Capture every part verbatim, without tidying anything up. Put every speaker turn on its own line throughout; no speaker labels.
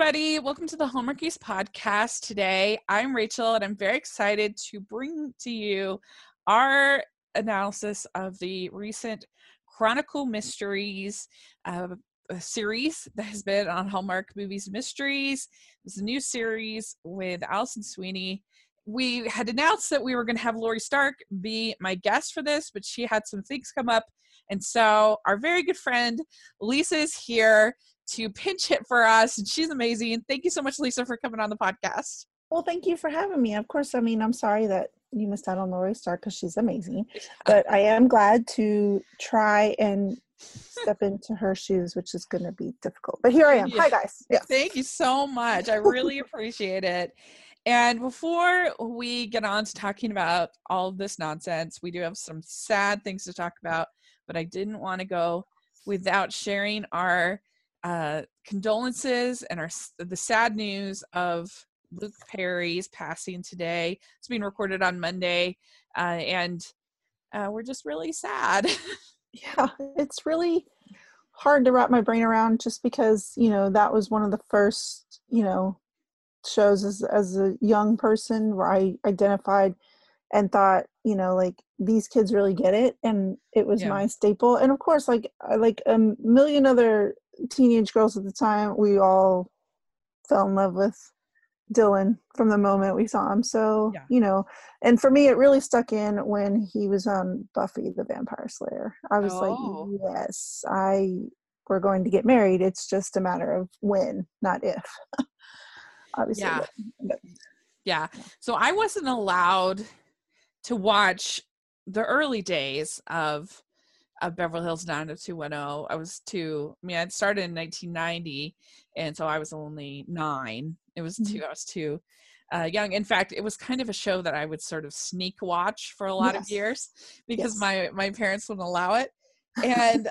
everybody. Welcome to the Hallmark Geese podcast. Today, I'm Rachel, and I'm very excited to bring to you our analysis of the recent Chronicle Mysteries uh, series that has been on Hallmark Movies Mysteries. It's a new series with Alison Sweeney. We had announced that we were going to have Laurie Stark be my guest for this, but she had some things come up. And so our very good friend Lisa is here to pinch hit for us, and she's amazing. Thank you so much, Lisa, for coming on the podcast.
Well, thank you for having me. Of course, I mean, I'm sorry that you missed out on Laurie Stark because she's amazing, but I am glad to try and step into her shoes, which is going to be difficult. But here I am. Yeah. Hi, guys.
Yes. Thank you so much. I really appreciate it. And before we get on to talking about all of this nonsense, we do have some sad things to talk about, but I didn't want to go without sharing our uh, condolences and our the sad news of Luke Perry's passing today. It's being recorded on Monday, uh, and uh, we're just really sad.
Yeah, it's really hard to wrap my brain around just because, you know, that was one of the first, you know, shows as, as a young person where I identified and thought, you know, like, these kids really get it. And it was yeah. my staple. And of course, like, like a million other teenage girls at the time, we all fell in love with Dylan from the moment we saw him. So, yeah. you know, and for me, it really stuck in when he was on Buffy the Vampire Slayer. I was oh. like, yes, I, we're going to get married. It's just a matter of when, not if. Obviously.
Yeah.
But,
yeah. So I wasn't allowed to watch the early days of of Beverly Hills nine oh two one oh. I was two. I mean, I started in nineteen ninety, and so I was only nine. It was two. I was too uh, young. In fact, it was kind of a show that I would sort of sneak watch for a lot yes. of years because yes. my my parents wouldn't allow it, and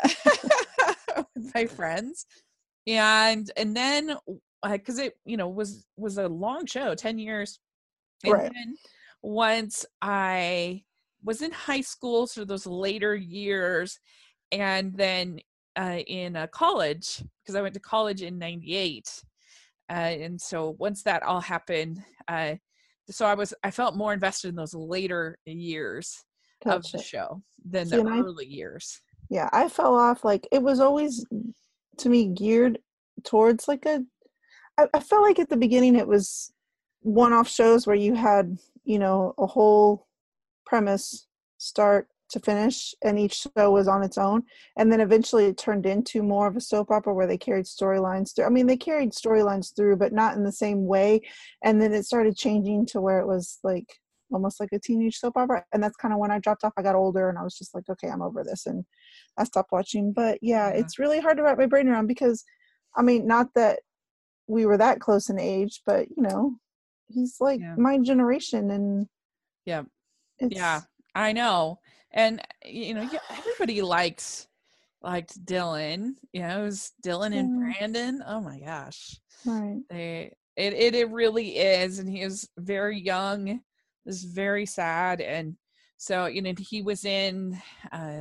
with my friends, and and then because uh, it you know was was a long show, ten years, and
right.
then once I was in high school, so those later years, and then uh, in uh, college, because I went to college in ninety-eight, uh, and so once that all happened, uh, so I was I felt more invested in those later years gotcha. Of the show than See, the early I, years.
Yeah, I fell off. Like, it was always, to me, geared towards like a, I, I felt like at the beginning it was one-off shows where you had, you know, a whole premise start to finish, and each show was on its own, and then eventually it turned into more of a soap opera where they carried storylines through. I mean, they carried storylines through, but not in the same way, and then it started changing to where it was like almost like a teenage soap opera, and that's kind of when I dropped off. I got older and I was just like, okay, I'm over this, and I stopped watching. But yeah, yeah. it's really hard to wrap my brain around because, I mean, not that we were that close in age, but you know, he's like yeah. my generation, and
yeah yeah I know. And you know, everybody likes liked Dylan. You know, it was Dylan and yeah. Brandon. Oh my gosh,
right?
They it, it it really is. And he was very young. It was very sad. And so, you know, he was in uh,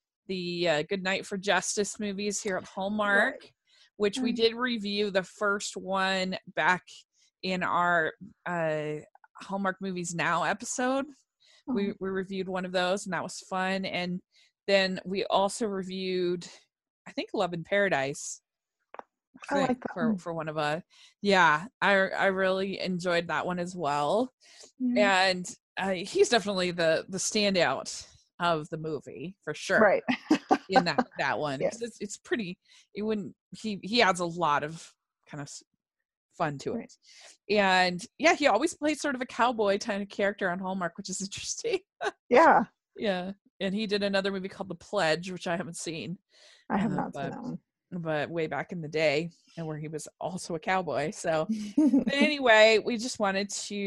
the uh, Good Night for Justice movies here at Hallmark, right. which right. we did review the first one back in our uh, Hallmark Movies Now episode. We we reviewed one of those, and that was fun. And then we also reviewed, I think, Love in Paradise. I, I like that for, one. for one of us. Yeah, I I really enjoyed that one as well. Mm. And uh, he's definitely the the standout of the movie for sure.
Right.
in that that one,
yes.
it's it's pretty. It wouldn't. He he adds a lot of kind of fun to it. And yeah, he always plays sort of a cowboy kind of character on Hallmark, which is interesting.
yeah
yeah and he did another movie called The Pledge, which I haven't seen.
I have uh, not
but,
seen that one,
but way back in the day, and where he was also a cowboy. So but anyway, we just wanted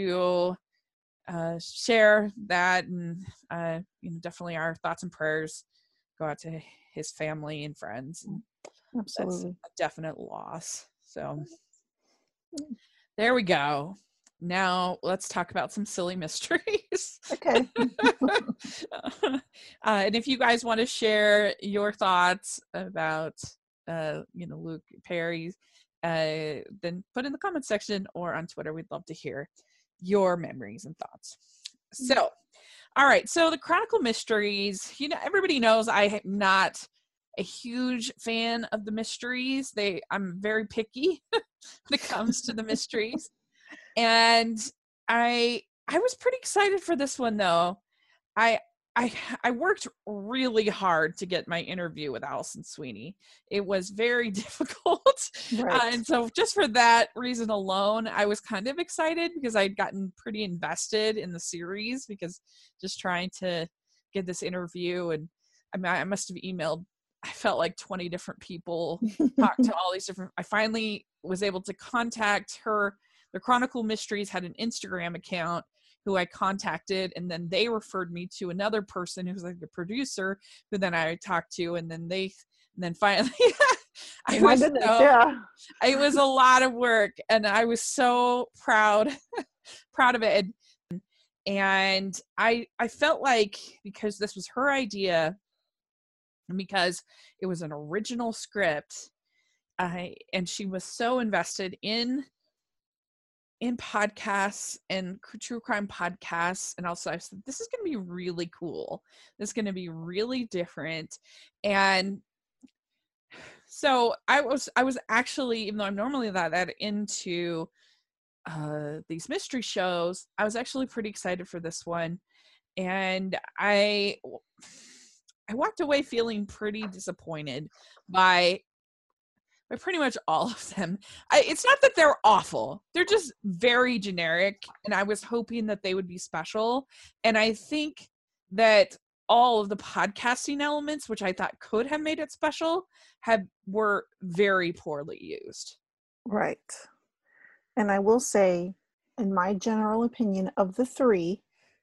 to uh share that, and uh you know, definitely our thoughts and prayers go out to his family and friends. And
absolutely,
that's a definite loss. So there we go. Now let's talk about some silly mysteries.
Okay.
uh, and if you guys want to share your thoughts about, uh, you know, Luke Perry uh, then put in the comment section or on Twitter. We'd love to hear your memories and thoughts. So, all right. So the Chronicle Mysteries, you know, everybody knows I am not a huge fan of the mysteries. They, I'm very picky when it comes to the mysteries. And I, I was pretty excited for this one though. I, I, I worked really hard to get my interview with Alison Sweeney. It was very difficult.
Right.
Uh, and so just for that reason alone, I was kind of excited because I'd gotten pretty invested in the series because just trying to get this interview. And I mean, I must have emailed, I felt like twenty different people, talked to all these different, I finally was able to contact her. The Chronicle Mysteries had an Instagram account who I contacted, and then they referred me to another person who's like the producer, who then I talked to, and then they, and then finally, I
My
was
goodness,
so,
yeah.
it was a lot of work, and I was so proud, proud of it, and, and I, I felt like because this was her idea, and because it was an original script, I, and she was so invested in in podcasts and true crime podcasts. And also I said, this is going to be really cool. This is going to be really different. And so I was, I was actually, even though I'm normally that, that into uh, these mystery shows, I was actually pretty excited for this one. And I, I walked away feeling pretty disappointed by by pretty much all of them. I, it's not that they're awful. They're just very generic. And I was hoping that they would be special. And I think that all of the podcasting elements, which I thought could have made it special, have were very poorly used.
Right. And I will say, in my general opinion of the three,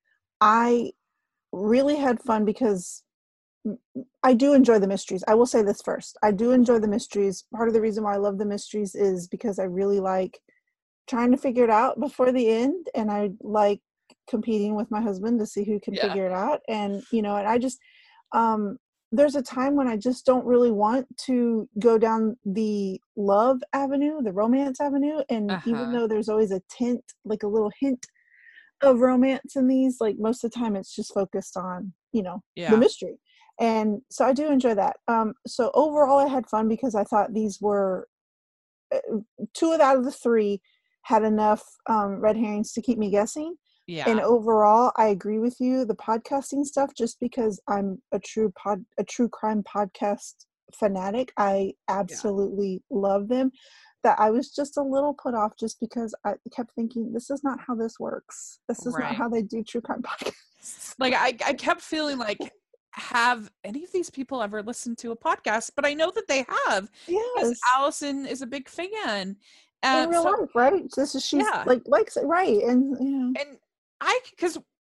I really had fun because I do enjoy the mysteries. I will say this first. I do enjoy the mysteries. Part of the reason why I love the mysteries is because I really like trying to figure it out before the end. And I like competing with my husband to see who can
Yeah.
figure it out. And, you know, and I just, um, there's a time when I just don't really want to go down the love avenue, the romance avenue. And
Uh-huh.
even though there's always a tint, like a little hint of romance in these, like most of the time it's just focused on, you know,
Yeah.
the mystery. And so I do enjoy that. Um, so overall I had fun because I thought these were, uh, two out of the three had enough um, red herrings to keep me guessing.
Yeah.
And overall, I agree with you. The podcasting stuff, just because I'm a true pod, a true crime podcast fanatic, I absolutely yeah. love them. That I was just a little put off just because I kept thinking, this is not how this works. This is right. not how they do true crime podcasts.
Like I, I kept feeling like, have any of these people ever listened to a podcast? But I know that they have.
Yes.
Because Allison is a big fan.
Um, in real so, life, right? This is she's yeah. like likes it, right? And you know.
And I because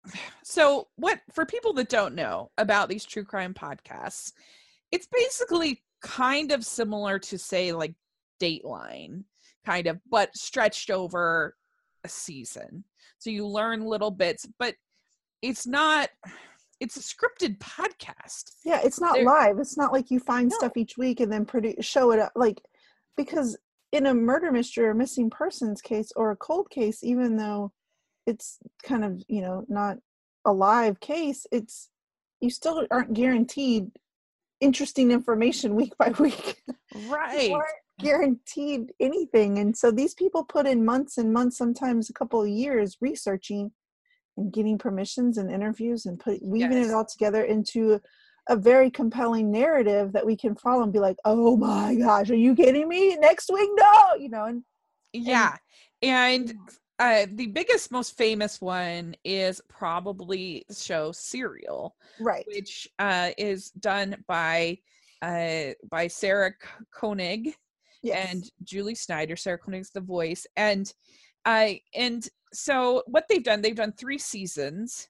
so what for people that don't know about these true crime podcasts, it's basically kind of similar to say like Dateline, kind of, but stretched over a season. So you learn little bits, but it's not. It's a scripted podcast.
Yeah, it's not They're, live. It's not like you find no. stuff each week and then produce show it up. Like, because in a murder mystery or missing persons case or a cold case, even though it's kind of, you know, not a live case, it's you still aren't guaranteed interesting information week by week.
Right.
You aren't guaranteed anything. And so these people put in months and months, sometimes a couple of years researching and getting permissions and interviews and put weaving yes. it all together into a very compelling narrative that we can follow and be like, oh my gosh, are you kidding me? Next week, no, you know. And
yeah, and, and uh, the biggest, most famous one is probably the show Serial,
right?
Which uh, is done by uh, by Sarah Koenig yes. and Julie Snyder. Sarah Koenig's the voice, and I uh, and. So what they've done, they've done three seasons,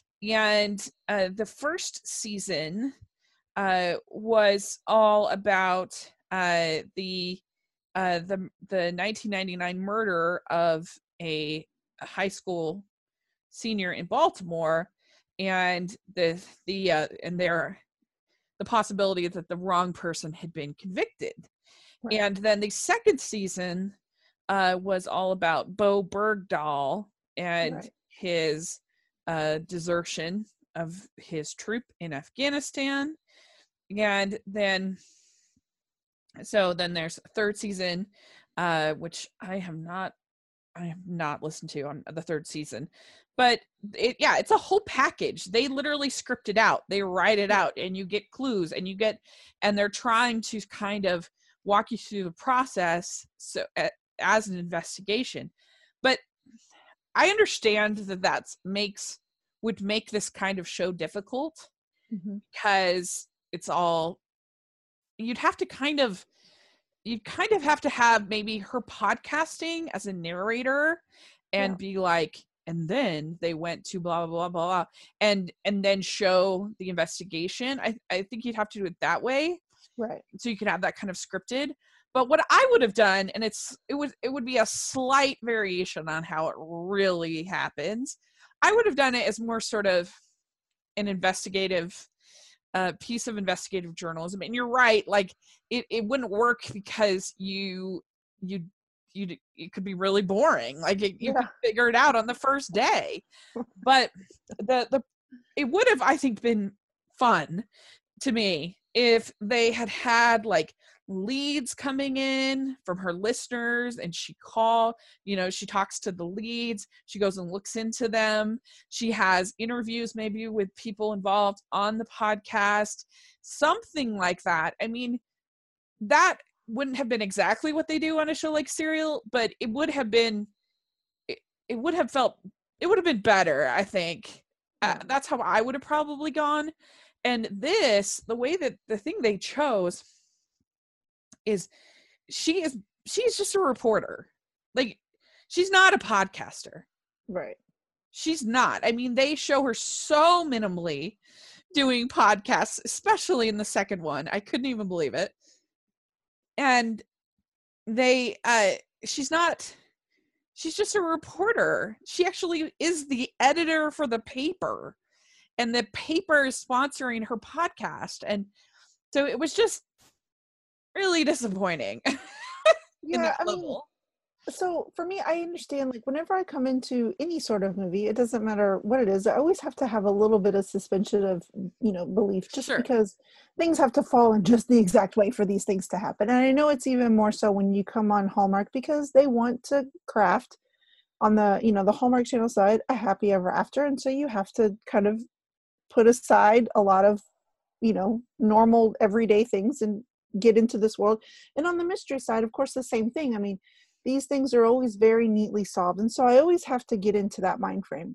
and uh, the first season uh, was all about uh, the uh, the the nineteen ninety-nine murder of a, a high school senior in Baltimore, and the the uh, and their the possibility that the wrong person had been convicted.
Right.
And then the second season uh, was all about Bo Bergdahl and
Right.
his uh, desertion of his troop in Afghanistan. And then, so then there's a third season, uh, which I have not, I have not listened to on the third season, but it, yeah, it's a whole package. They literally script it out. They write it out, and you get clues, and you get, and they're trying to kind of walk you through the process. So uh, as an investigation, but I understand that that's makes would make this kind of show difficult
Mm-hmm.
because it's all you'd have to kind of you'd kind of have to have maybe her podcasting as a narrator and
Yeah.
be like, and then they went to blah blah blah blah and and then show the investigation. I I think you'd have to do it that way,
Right.
so you could have that kind of scripted. But what I would have done, and it's it would it would be a slight variation on how it really happens. I would have done it as more sort of an investigative uh, piece of investigative journalism. And you're right, like it, it wouldn't work because you you you it could be really boring. Like it, you
Yeah.
could figure it out on the first day. But the the it would have, I think, been fun to me if they had had like leads coming in from her listeners, and she call you know she talks to the leads, she goes and looks into them, she has interviews maybe with people involved on the podcast, something like that. I mean, that wouldn't have been exactly what they do on a show like Serial, but it would have been it, it would have felt it would have been better, I think. Uh, that's how I would have probably gone. And this, the way that the thing they chose is she is she's just a reporter. Like, she's not a podcaster.
Right.
She's not. I mean, they show her so minimally doing podcasts, especially in the second one. I couldn't even believe it. And they uh she's not she's just a reporter. She actually is the editor for the paper, and the paper is sponsoring her podcast. And so it was just really disappointing.
Yeah, I mean, so for me, I understand, like, whenever I come into any sort of movie, it doesn't matter what it is, I always have to have a little bit of suspension of, you know, belief, just
Sure.
because things have to fall in just the exact way for these things to happen. And I know it's even more so when you come on Hallmark, because they want to craft on the, you know, the Hallmark Channel side, a happy ever after. And so you have to kind of put aside a lot of, you know, normal everyday things and get into this world. And on the mystery side, of course, the same thing. I mean, these things are always very neatly solved, and so I always have to get into that mind frame.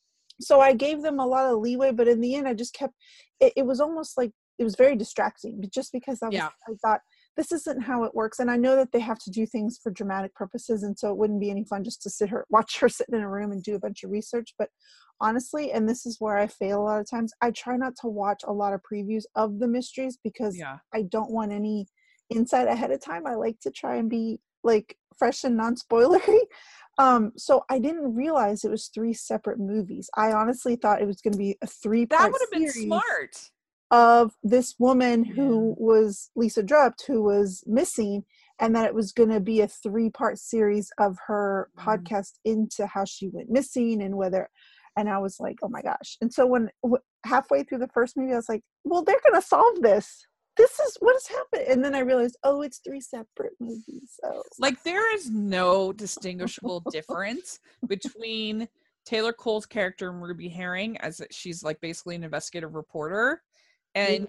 So I gave them a lot of leeway, but in the end I just kept it, it was almost like it was very distracting, just because I was
Yeah.
I thought, this isn't how it works. And I know that they have to do things for dramatic purposes, and so it wouldn't be any fun just to sit her watch her sit in a room and do a bunch of research. But honestly, and this is where I fail a lot of times, I try not to watch a lot of previews of the mysteries, because
Yeah.
I don't want any insight ahead of time. I like to try and be like fresh and non-spoilery. Um, so I didn't realize it was three separate movies. I honestly thought it was going to be a three-part
That would have been
series
smart.
of this woman who was Lisa Drupt, who was missing, and that it was going to be a three-part series of her
Mm.
podcast into how she went missing and whether. And I was like, oh my gosh. And so when w- halfway through the first movie, I was like, well, they're going to solve this. This is what has happened. And then I realized, oh, it's three separate movies. So
Like, there is no distinguishable difference between Taylor Cole's character in Ruby Herring, as she's like basically an investigative reporter, and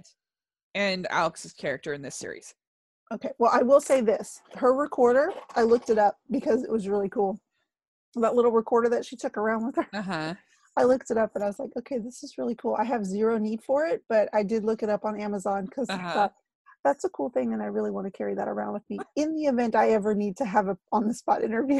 and Alex's character in this series.
Okay, well, I will say this. Her recorder, I looked it up because it was really cool. That little recorder that she took around with her.
Uh-huh.
I looked it up and I was like, okay, this is really cool. I have zero need for it, but I did look it up on Amazon because
Uh-huh.
I thought, that's a cool thing, and I really want to carry that around with me in the event I ever need to have a on-the-spot interview.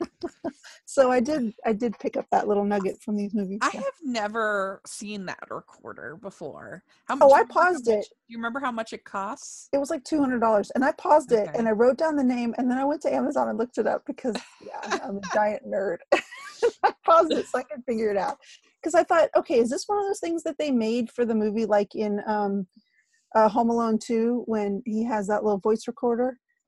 So I did I did pick up that little nugget from these movies.
I
Yeah.
have never seen that recorder before. How,
Oh,
do
I
you remember how
paused it.
much- Do you remember how much it costs?
It was like two hundred dollars, and I paused it,
Okay.
and I wrote down the name, and then I went to Amazon and looked it up because, yeah, I'm a giant nerd. I paused it so I could figure it out. Because I thought, okay, is this one of those things that they made for the movie, like in um, uh, Home Alone two, when he has that little voice recorder?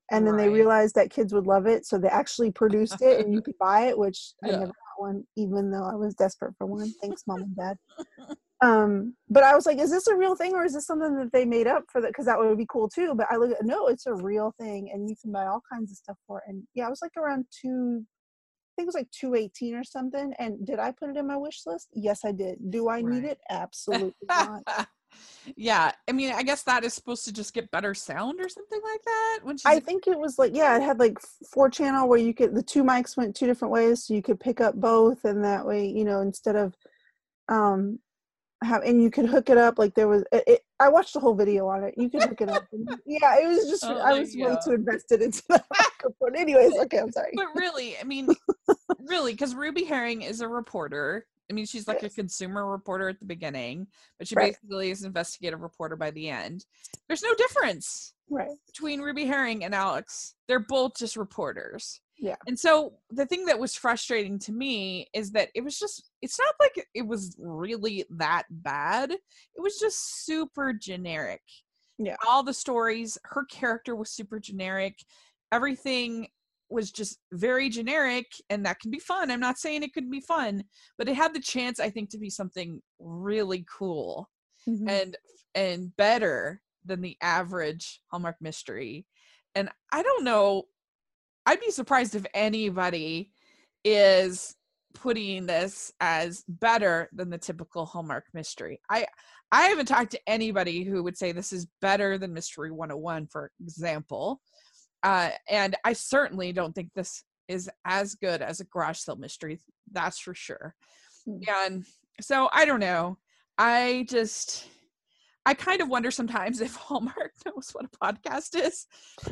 and then they
Right.
realized that kids would love it, so they actually produced it and you could buy it, which I
Yeah.
never got one, even though I was desperate for one. Thanks, mom and dad. Um, but I was like, is this a real thing or is this something that they made up for that? Because that would be cool too. But I look at no, it's a real thing, and you can buy all kinds of stuff for it. And yeah, I was like around two, I think it was like two eighteen or something. And did I put it in my wish list? Yes, I did. Do I need
Right.
it? Absolutely not.
Yeah, I mean, I guess that is supposed to just get better sound or something like that when she's
I think it was like, yeah, it had like four channel where you could, the two mics went two different ways, so you could pick up both, and that way, you know, instead of um have, and you could hook it up like there was it, it, I watched the whole video on it. You could hook it up and, yeah, it was just
Oh,
I
there
was
you
way
go.
too invested into the microphone. Anyways, okay, I'm sorry.
But really, I mean, really, because Ruby Herring is a reporter. I mean, she's like
Yes.
a consumer reporter at the beginning, but she
Right.
basically is an investigative reporter by the end. There's no difference
Right.
between Ruby Herring and Alex. They're both just reporters.
Yeah.
And so the thing that was frustrating to me is that it was just, it's not like it was really that bad. It was just super generic.
Yeah.
All the stories, her character was super generic. Everything was just very generic, and that can be fun. I'm not saying it couldn't be fun, but it had the chance, I think, to be something really cool
Mhm.
and and better than the average Hallmark mystery. And I don't know, I'd be surprised if anybody is putting this as better than the typical Hallmark mystery. I I haven't talked to anybody who would say this is better than Mystery one oh one, for example. Uh, and I certainly don't think this is as good as a garage sale mystery. That's for sure.
Mm.
And so I don't know. I just, I kind of wonder sometimes if Hallmark knows what a podcast is.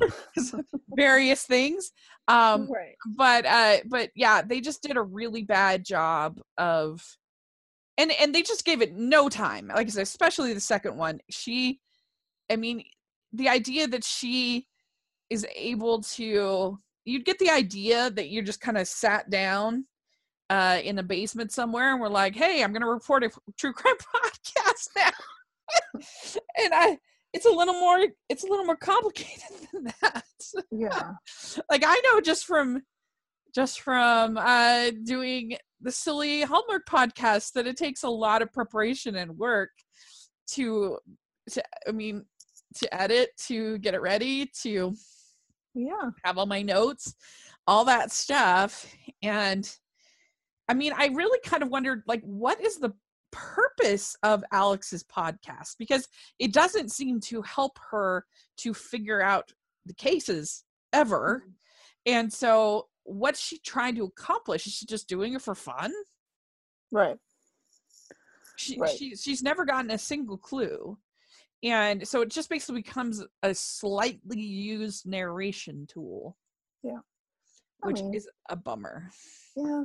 Various things. Um,
Right.
but uh, but yeah, they just did a really bad job of, and and they just gave it no time. Like I said, especially the second one. She, I mean, the idea that she is able to, you'd get the idea that you just kind of sat down uh in a basement somewhere and we're like, hey, I'm gonna report a true crime podcast now. And I it's a little more it's a little more complicated than that.
Yeah.
Like I know just from just from uh doing the silly Hallmark podcast that it takes a lot of preparation and work to to I mean to edit, to get it ready, to
Yeah.
have all my notes, all that stuff. And I mean, I really kind of wondered, like, what is the purpose of Alex's podcast? Because it doesn't seem to help her to figure out the cases ever.
Mhm.
And so what's she trying to accomplish? Is she just doing it for fun?
Right.
She,
Right.
she she's never gotten a single clue. And so it just basically becomes a slightly used narration tool.
Yeah. I
Which
mean,
is a bummer.
yeah.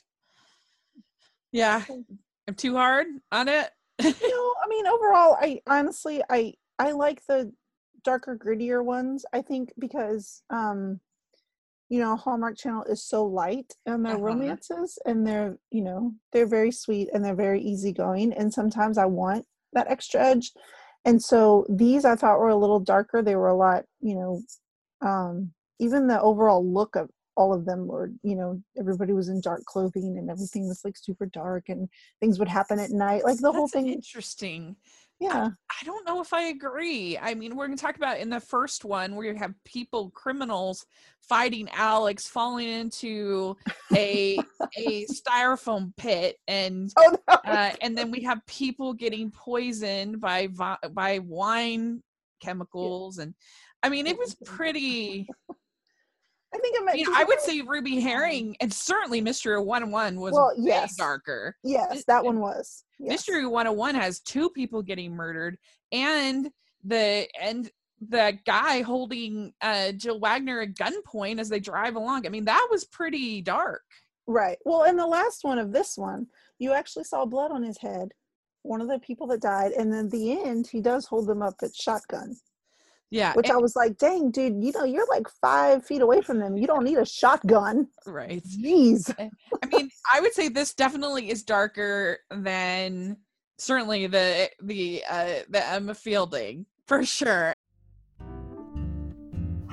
Yeah. I'm too hard on it.
No, I mean, overall, I honestly, I I like the darker, grittier ones. I think because, um, you know, Hallmark Channel is so light on their
Uh-huh.
romances, and they're, you know, they're very sweet and they're very easygoing. And sometimes I want that extra edge. And so these I thought were a little darker. They were a lot, you know, um, even the overall look of all of them were, you know, everybody was in dark clothing and everything was like super dark and things would happen at night. Like the whole
That's
thing.
interesting.
Yeah.
I don't know if I agree. I mean, we're going to talk about in the first one where you have people, criminals fighting Alex, falling into a a styrofoam pit, and
Oh, no.
uh, and then we have people getting poisoned by vi- by wine chemicals, and I mean, it was pretty.
I think it might.
You know, I would say Ruby Herring and certainly Mystery one oh one was
Well,
way
yes.
darker.
Yes, that one was. Yes.
Mystery one oh one has two people getting murdered, and the and the guy holding uh, Jill Wagner at gunpoint as they drive along. I mean, that was pretty dark.
Right. Well, in the last one of this one, you actually saw blood on his head. One of the people that died, and then at the end, he does hold them up at shotgun.
Yeah,
Which
and,
I was like, dang, dude, you know, you're like five feet away from them. You don't need a shotgun.
right.
Jeez.
I mean, I would say this definitely is darker than certainly the the uh, the Emma Fielding for sure.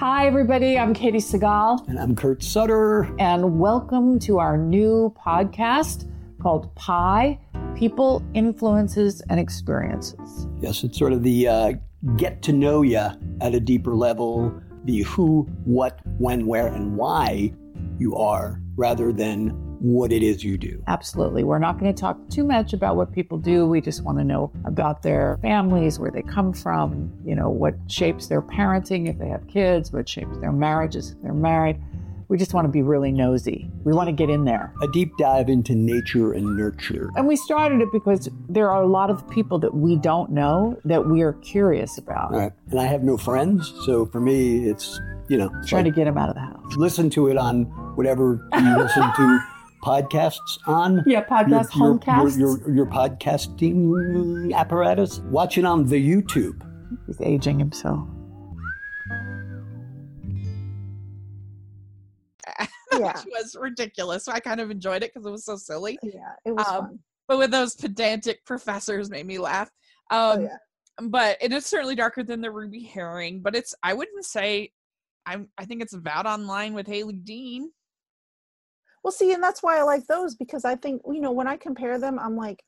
Hi, everybody. I'm Katie Segal.
And I'm Kurt Sutter.
And welcome to our new podcast called Pi, People, Influences, and Experiences.
Yes, it's sort of the uh, get to know you at a deeper level, the who, what, when, where, and why you are, rather than what it is you do.
Absolutely. We're not going to talk too much about what people do. We just want to know about their families, where they come from, you know, what shapes their parenting if they have kids, what shapes their marriages if they're married. We just want to be really nosy. We want to get in there.
A deep dive into nature and nurture.
And we started it because there are a lot of people that we don't know that we are curious about.
Right. And I have no friends, so for me, it's, you know.
Trying like, to get them out of the house.
Listen to it on whatever you listen to podcasts on.
Yeah, podcast,
your,
homecasts.
Your, your, your podcasting apparatus. Watch it on the YouTube.
He's aging himself.
Yeah.
Which was ridiculous. So I kind of enjoyed it because it was so silly.
Yeah, it was
um,
fun.
But with those pedantic professors made me laugh. Um,
oh, yeah.
But it is certainly darker than the Ruby Herring. But it's, I wouldn't say, I'm, I think it's about on line with Haley Dean.
Well, see, and that's why I like those, because I think, you know, when I compare them, I'm like,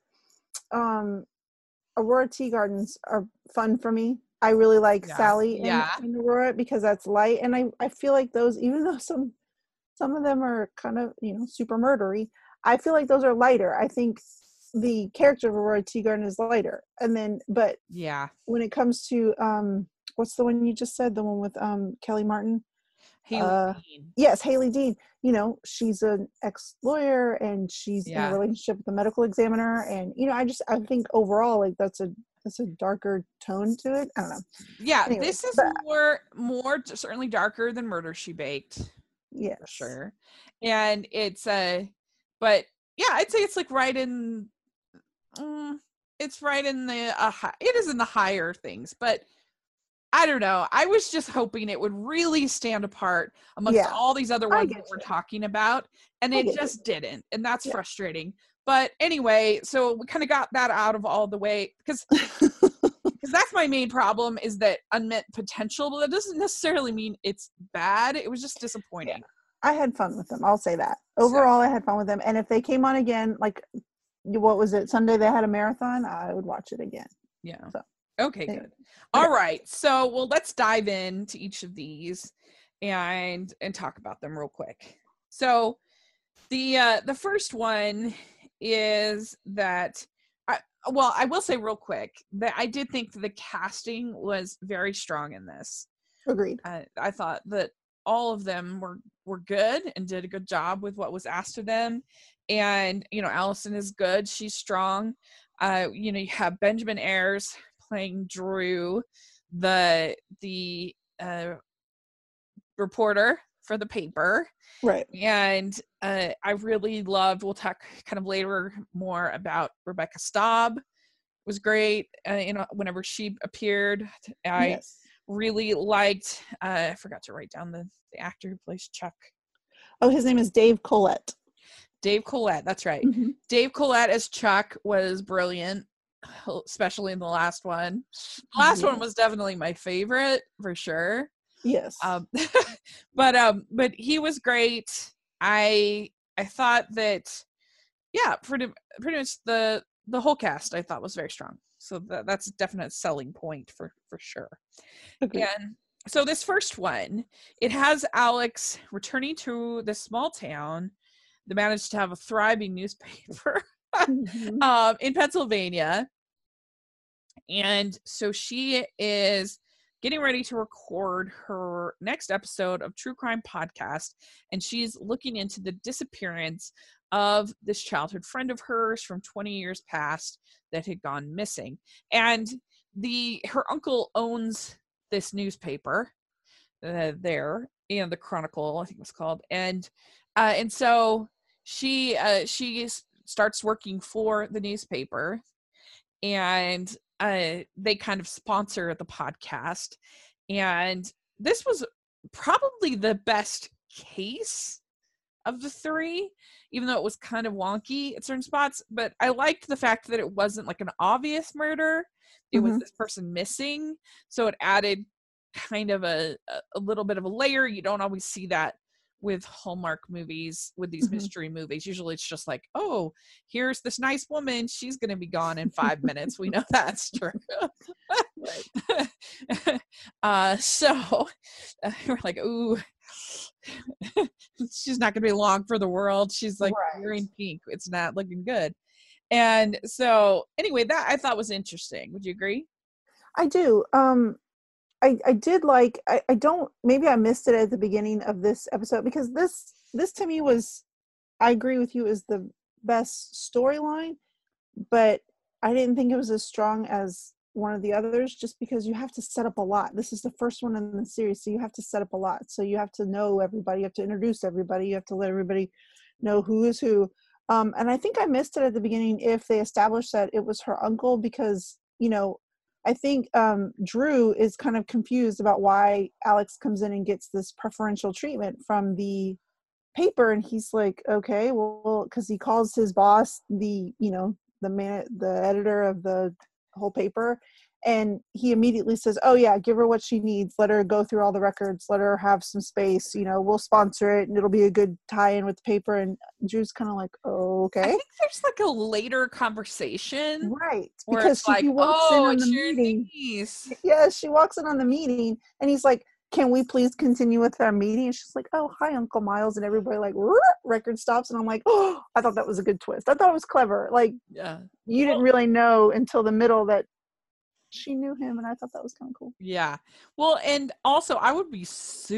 um, Aurora Teagardens are fun for me. I really like
Yeah.
Sally and,
Yeah.
and Aurora because that's light. And I, I feel like those, even though some some of them are kind of, you know, super murdery, I feel like those are lighter. I think the character of Aurora Teagarden is lighter. And then, but
Yeah.
when it comes to, um, what's the one you just said? The one with um, Kelly Martin?
Haley
uh,
Dean.
Yes, Haley Dean. You know, she's an ex-lawyer and she's
Yeah.
in a relationship with the medical examiner. And, you know, I just, I think overall, like, that's a, that's a darker tone to it. I don't know.
Yeah,
Anyway,
this is
but-
more, more certainly darker than Murder, She Baked.
Yes.
For sure. And it's uh but yeah, I'd say it's like right in mm, it's right in the uh, hi- it is in the higher things, but I don't know. I was just hoping it would really stand apart amongst
Yeah,
all these other
I
ones
get
that we're
you.
talking about, and
I
it
get
just didn't, and that's
Yeah.
frustrating. But anyway, so we kind of got that out of all the way because because that's my main problem is that unmet potential, but that doesn't necessarily mean it's bad. It was just disappointing.
I had fun with them. I'll say that. Overall, I had fun with them. And if they came on again, like, what was it? Sunday they had a marathon. I would watch it again.
Yeah.
So,
okay,
anyway.
good. All right. So, well, let's dive into each of these and and talk about them real quick. So, the uh, the first one is that I well, I will say real quick that I did think that the casting was very strong in this.
Agreed.
Uh, I thought that all of them were were good and did a good job with what was asked of them. And, you know, Allison is good. She's strong. Uh, you know, you have Benjamin Ayres playing Drew, the the uh, reporter for the paper.
Right.
And uh, I really loved, we'll talk kind of later more about Rebecca Staub. It was great. Uh, you know, whenever she appeared, I
Yes.
really liked, uh, I forgot to write down the, the actor who plays Chuck.
Oh, his name is Dave Collette.
Dave Collette, that's right.
Mm-hmm.
Dave Collette as Chuck was brilliant, especially in the last one. The last
Yeah.
one was definitely my favorite, for sure.
Yes.
Um, but um, but he was great. I I thought that, yeah, pretty pretty much the the whole cast I thought was very strong. So that, that's a definite selling point for for sure.
Agreed.
And so this first one, it has Alex returning to this small town that managed to have a thriving newspaper
Mhm.
um, in Pennsylvania. And so she is getting ready to record her next episode of True Crime Podcast. And she's looking into the disappearance of this childhood friend of hers from twenty years past that had gone missing. And the her uncle owns this newspaper uh, there, you know, the Chronicle, I think it was called. And uh, and so she uh, she starts working for the newspaper, and uh, they kind of sponsor the podcast. And this was probably the best case of the three, even though it was kind of wonky at certain spots. But I liked the fact that it wasn't like an obvious murder. It was
Mhm.
this person missing. So it added kind of a a little bit of a layer. You don't always see that with Hallmark movies, with these
Mhm.
mystery movies. Usually it's just like, oh, here's this nice woman, she's going to be gone in five minutes. We know that's true.
Right.
uh, so uh, we're like, ooh, she's not going to be long for the world. She's like
Right.
wearing pink. It's not looking good. And so anyway, that I thought was interesting. Would you agree?
I do. Um, I, I did like, I, I don't, maybe I missed it at the beginning of this episode, because this, this to me was, I agree with you, is the best storyline, but I didn't think it was as strong as one of the others, just because you have to set up a lot. This is the first one in the series, so you have to set up a lot. So you have to know everybody, you have to introduce everybody, you have to let everybody know who is who. Um, and I think I missed it at the beginning if they established that it was her uncle, because, you know, I think um, Drew is kind of confused about why Alex comes in and gets this preferential treatment from the paper, and he's like, okay, well, because he calls his boss the, you know, the man, the editor of the whole paper, and he immediately says, oh yeah, give her what she needs, let her go through all the records, let her have some space, you know, we'll sponsor it and it'll be a good tie-in with the paper. And Drew's kind of like, oh, okay.
I think there's like a later conversation
Right,
where
because
it's
she
like,
walks in
oh,
on the
it's your
meeting.
niece.
Yeah, she walks in on the meeting, and he's like, can we please continue with our meeting? And she's like, oh, hi, Uncle Miles. And everybody like, record stops. And I'm like, oh, I thought that was a good twist. I thought it was clever. Like,
Yeah.
you
Well,
didn't really know until the middle that she knew him, and I thought that was kind of cool.
yeah. Well, and also I would be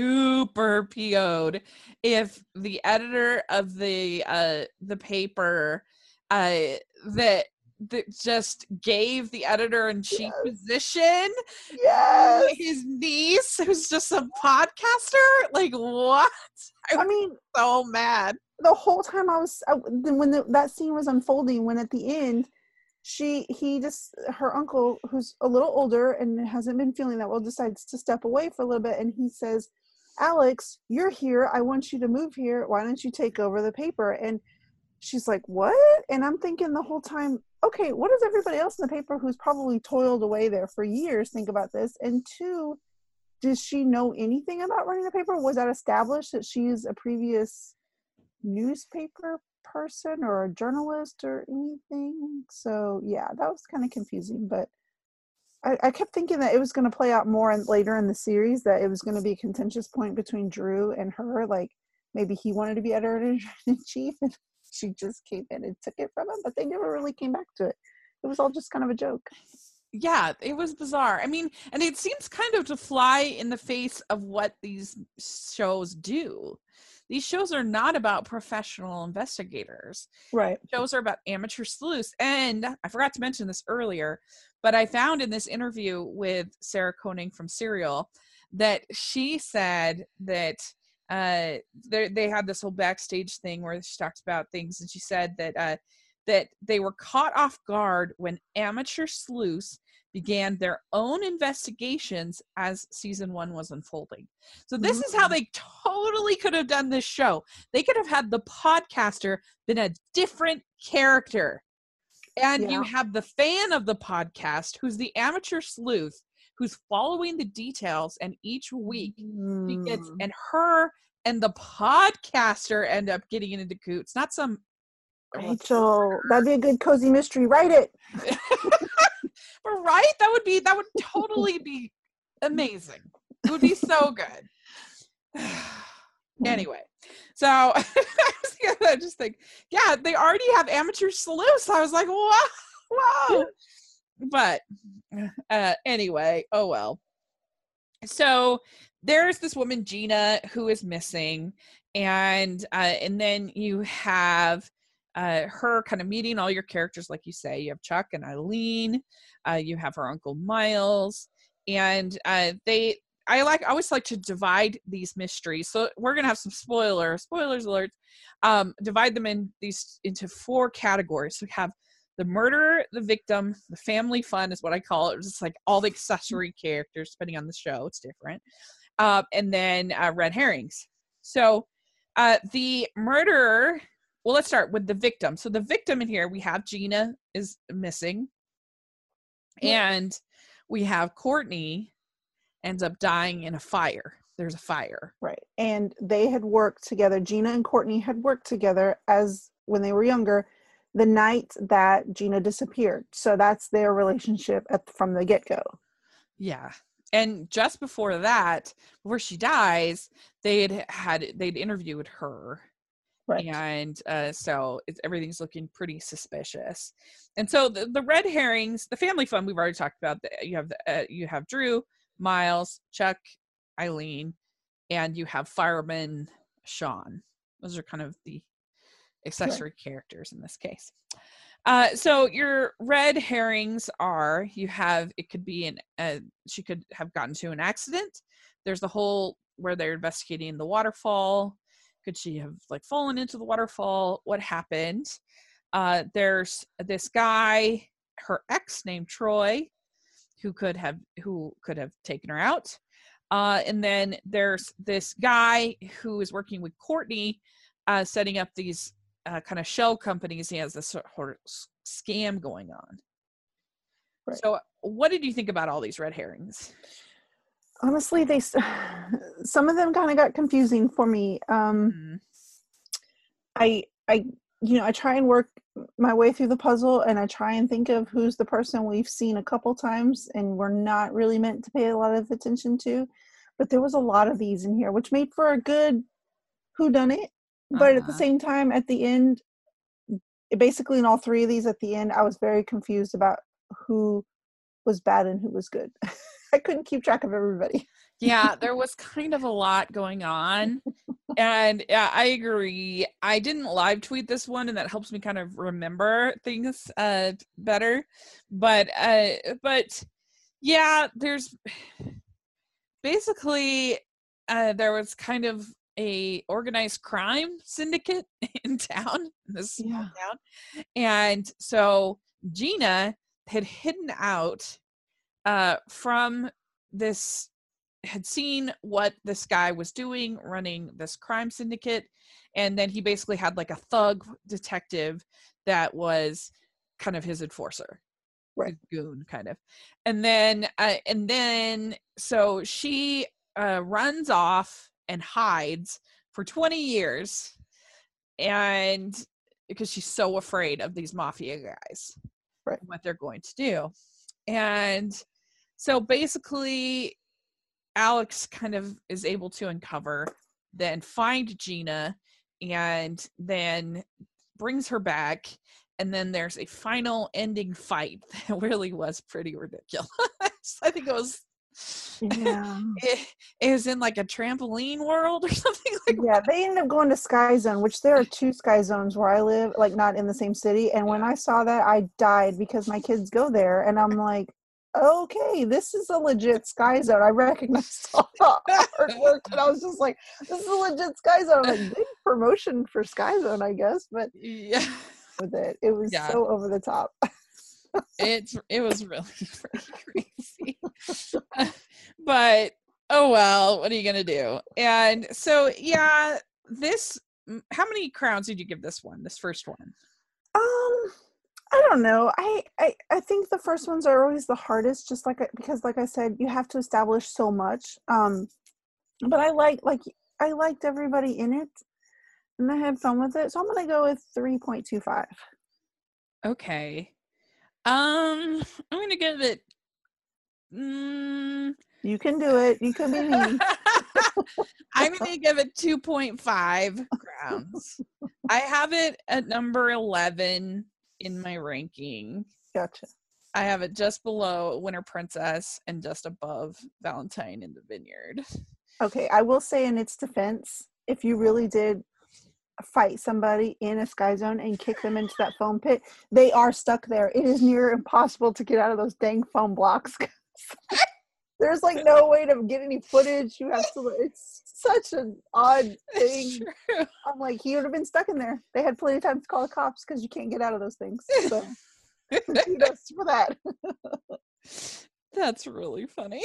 super P O'd if the editor of the uh the paper uh that that just gave the editor in chief
Yes.
position
Yes.
to his niece, who's just a podcaster. Like, what? I
I
was
mean,
so mad.
the whole time I was, I, then when the, that scene was unfolding, when at the end, she, he just, her uncle, who's a little older and hasn't been feeling that well, decides to step away for a little bit. And he says, Alex, you're here. I want you to move here. Why don't you take over the paper? And she's like, what? And I'm thinking the whole time, okay, what does everybody else in the paper who's probably toiled away there for years think about this? And two, does she know anything about running the paper? Was that established that she's a previous newspaper person or a journalist or anything? So yeah, that was kind of confusing, but I, I kept thinking that it was going to play out more and later in the series, that it was going to be a contentious point between Drew and her, like maybe he wanted to be editor-in-chief and she just came in and took it from him, but they never really came back to it. It was all just kind of a joke.
Yeah, it was bizarre. I mean, and it seems kind of to fly in the face of what these shows do. These shows are not about professional investigators.
Right.
Shows are about amateur sleuths. And I forgot to mention this earlier, but I found in this interview with Sarah Koenig from Serial that she said that uh, they had this whole backstage thing where she talks about things, and she said that uh, that they were caught off guard when amateur sleuths began their own investigations as season one was unfolding. So this is how they totally could have done this show. They could have had the podcaster been a different character. And
Yeah.
you have the fan of the podcast who's the amateur sleuth who's following the details, and each week he gets,
Mm.
and her and the podcaster end up getting into coots. Not some
Rachel, that'd be a good cozy mystery. Write it.
But right? That would be, that would totally be amazing. It would be so good. Anyway, so I was gonna just think, yeah, they already have amateur sleuths. I was like, wow, wow. But uh, anyway, oh well. So there's this woman, Gina, who is missing, and uh, and then you have uh, her kind of meeting all your characters, like you say. You have Chuck and Eileen. Uh, you have her uncle Miles, and uh, they. I like. I always like to divide these mysteries. So we're gonna have some spoiler spoilers alert. Um, divide them in these into four categories. So we have the murderer, the victim, the family fun is what I call it. It's just like all the accessory characters, depending on the show, it's different. Uh, and then uh, red herrings. So uh, the murderer. Well, let's start with the victim. So the victim in here, we have Gina is missing, and we have Courtney. ends up dying in a fire. There's a fire.
Right. And they had worked together. Gina and Courtney had worked together as when they were younger, the night that Gina disappeared. So that's their relationship at, from the get-go.
Yeah. And just before that, before she dies, they'd had, they'd interviewed her.
Right.
And uh, so it's, everything's looking pretty suspicious. And so the, the red herrings, the family fun, we've already talked about. The, you have uh, you have Drew, Miles, Chuck, Eileen, and you have fireman Sean. Those are kind of the accessory right. characters in this case. Uh, so your red herrings are, you have, it could be an, uh, she could have gotten to an accident. There's the whole where they're investigating the waterfall. Could she have like fallen into the waterfall? What happened? Uh, there's this guy, her ex named Troy, who could have who could have taken her out. Uh, and then there's this guy who is working with Courtney, uh, setting up these uh, kind of shell companies. He has this sort of scam going on. Right. So what did you think about all these red herrings?
Honestly, they some of them kind of got confusing for me. Um, mm-hmm. I I you know I try and work my way through the puzzle, and I try and think of who's the person we've seen a couple times, and we're not really meant to pay a lot of attention to. But there was a lot of these in here, which made for a good whodunit. Uh-huh. But at the same time, at the end, basically in all three of these, at the end, I was very confused about who was bad and who was good. I couldn't keep track of everybody.
Yeah, there was kind of a lot going on. And yeah, I agree. I didn't live tweet this one, and that helps me kind of remember things uh, better. But uh, but yeah, there's basically uh, there was kind of a organized crime syndicate in town, in this small yeah. town. And so Gina had hidden out uh, from this, had seen what this guy was doing, running this crime syndicate. And then he basically had like a thug detective that was kind of his enforcer. Right. His goon kind of. And then, uh, and then, so she uh, runs off and hides for twenty years. And because she's so afraid of these mafia guys, right, what they're going to do. And so basically Alex kind of is able to uncover, then find Gina, and then brings her back. And then there's a final ending fight that really was pretty ridiculous. I think it was, yeah, it, it was in like a trampoline world or something like
yeah,
that.
They ended up going to Sky Zone, which there are two Sky Zones where I live, like not in the same city. And when I saw that, I died because my kids go there. And I'm like, okay, this is a legit Sky Zone. I recognized all the artwork, and I was just like, this is a legit Sky Zone. I'm like, good promotion for Sky Zone, I guess. But
yeah,
with it, it was yeah. so over the top.
it's it was really pretty crazy. But oh well, what are you gonna do? And so yeah, this. How many crowns did you give this one? This first one?
Um. I don't know. I, I, I think the first ones are always the hardest, just like, because like I said, you have to establish so much. Um, but I like, like, I liked everybody in it, and I had fun with it. So I'm going to go with three point two five.
Okay. Um, I'm going to give it. Mm,
you can do it. You can be me.
I'm going to give it two point five crowns. I have it at number eleven. In my ranking.
Gotcha.
I have it just below Winter Princess and just above Valentine in the Vineyard.
Okay, I will say in its defense, if you really did fight somebody in a Sky Zone and kick them into that foam pit, they are stuck there. It is near impossible to get out of those dang foam blocks. There's like no way to get any footage. You have to, it's such an odd thing. I'm like, he would have been stuck in there. They had plenty of time to call the cops because you can't get out of those things. So kudos for that.
That's really funny.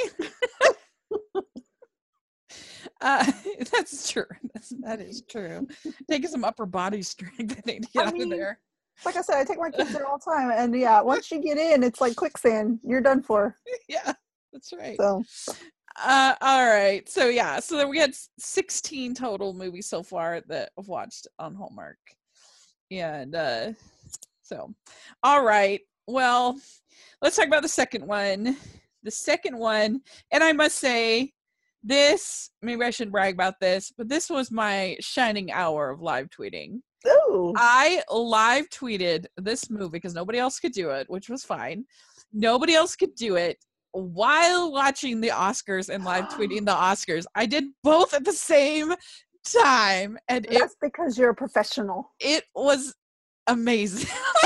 uh, that's true. That's, that is true. Taking some upper body strength, I think, to get I out mean, of there.
Like I said, I take my kids there all the time. And yeah, once you get in, it's like quicksand. You're done for.
Yeah. That's right.
So,
Uh, all right. So yeah, so then we had sixteen total movies so far that I've watched on Hallmark. And uh so all right. Well, let's talk about the second one. The second one, and I must say, this, maybe I shouldn't brag about this, but this was my shining hour of live tweeting.
Ooh.
I live tweeted this movie because nobody else could do it, which was fine. Nobody else could do it while watching the Oscars and live tweeting the Oscars. I did both at the same time, and it,
That's because you're a professional.
it was amazing.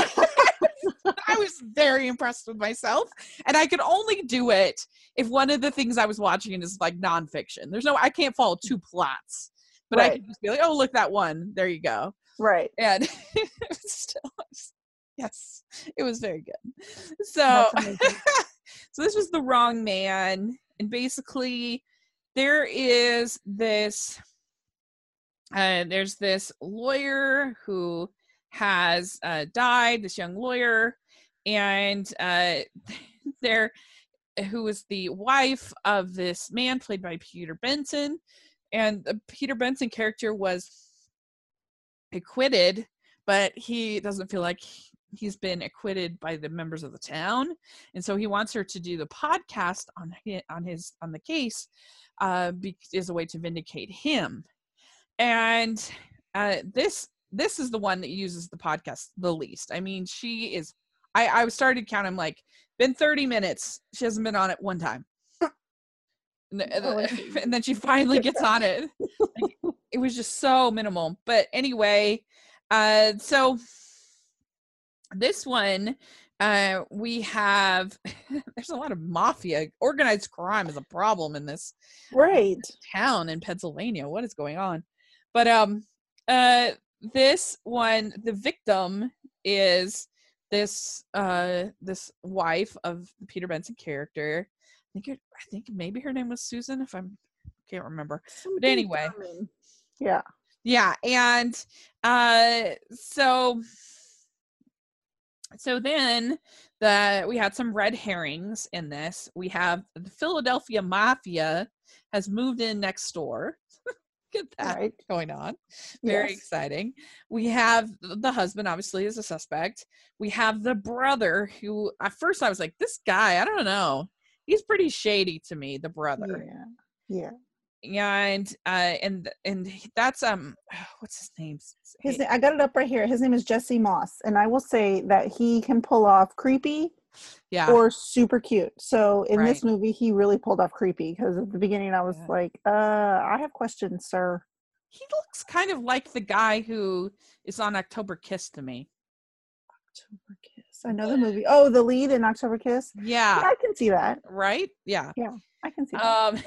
I was very impressed with myself, and I could only do it if one of the things I was watching is like nonfiction. There's no, I can't follow two plots, but I
Right.
can just be like, oh, look, that one. There you go.
Right.
And it was still, yes, it was very good. So,
That's amazing.
so this was The Wrong Man, and basically there is this, uh, there's this lawyer who has uh, died, this young lawyer, and uh, there, who was the wife of this man played by Peter Benson, and the Peter Benson character was acquitted, but he doesn't feel like he's been acquitted by the members of the town, and so he wants her to do the podcast on his, on his on the case uh, be, as a way to vindicate him. And uh, this this is the one that uses the podcast the least. I mean, she is. I I started counting. I'm like, been thirty minutes. She hasn't been on it one time. And, the, and then she finally gets on it. Like, it was just so minimal. But anyway, uh, so this one, uh, we have, there's a lot of mafia. Organized crime is a problem in this
Right.
town in Pennsylvania. What is going on? But um, uh, this one, the victim is this uh this wife of the Peter Benson character. I think it, I think maybe her name was Susan, if I'm can't remember. But anyway,
yeah,
yeah, and uh, so so then the we had some red herrings in this. We have the Philadelphia Mafia has moved in next door. Get that
right.
going on. Very
Yes.
exciting. We have the husband, obviously, is a suspect. We have the brother, who at first I was like, this guy, I don't know. He's pretty shady to me, the brother.
Yeah, yeah.
And uh, and and that's um, what's his name?
His I got it up right here. His name is Jesse Moss, and I will say that he can pull off creepy,
Yeah.
or super cute. So in
Right.
this movie, he really pulled off creepy, because at the beginning I was
Yeah.
like, uh, I have questions, sir.
He looks kind of like the guy who is on October Kiss to me.
October Kiss. I know the movie. Oh, the lead in October Kiss.
Yeah.
Yeah, I can see that.
Right? Yeah.
I can see that.
Um,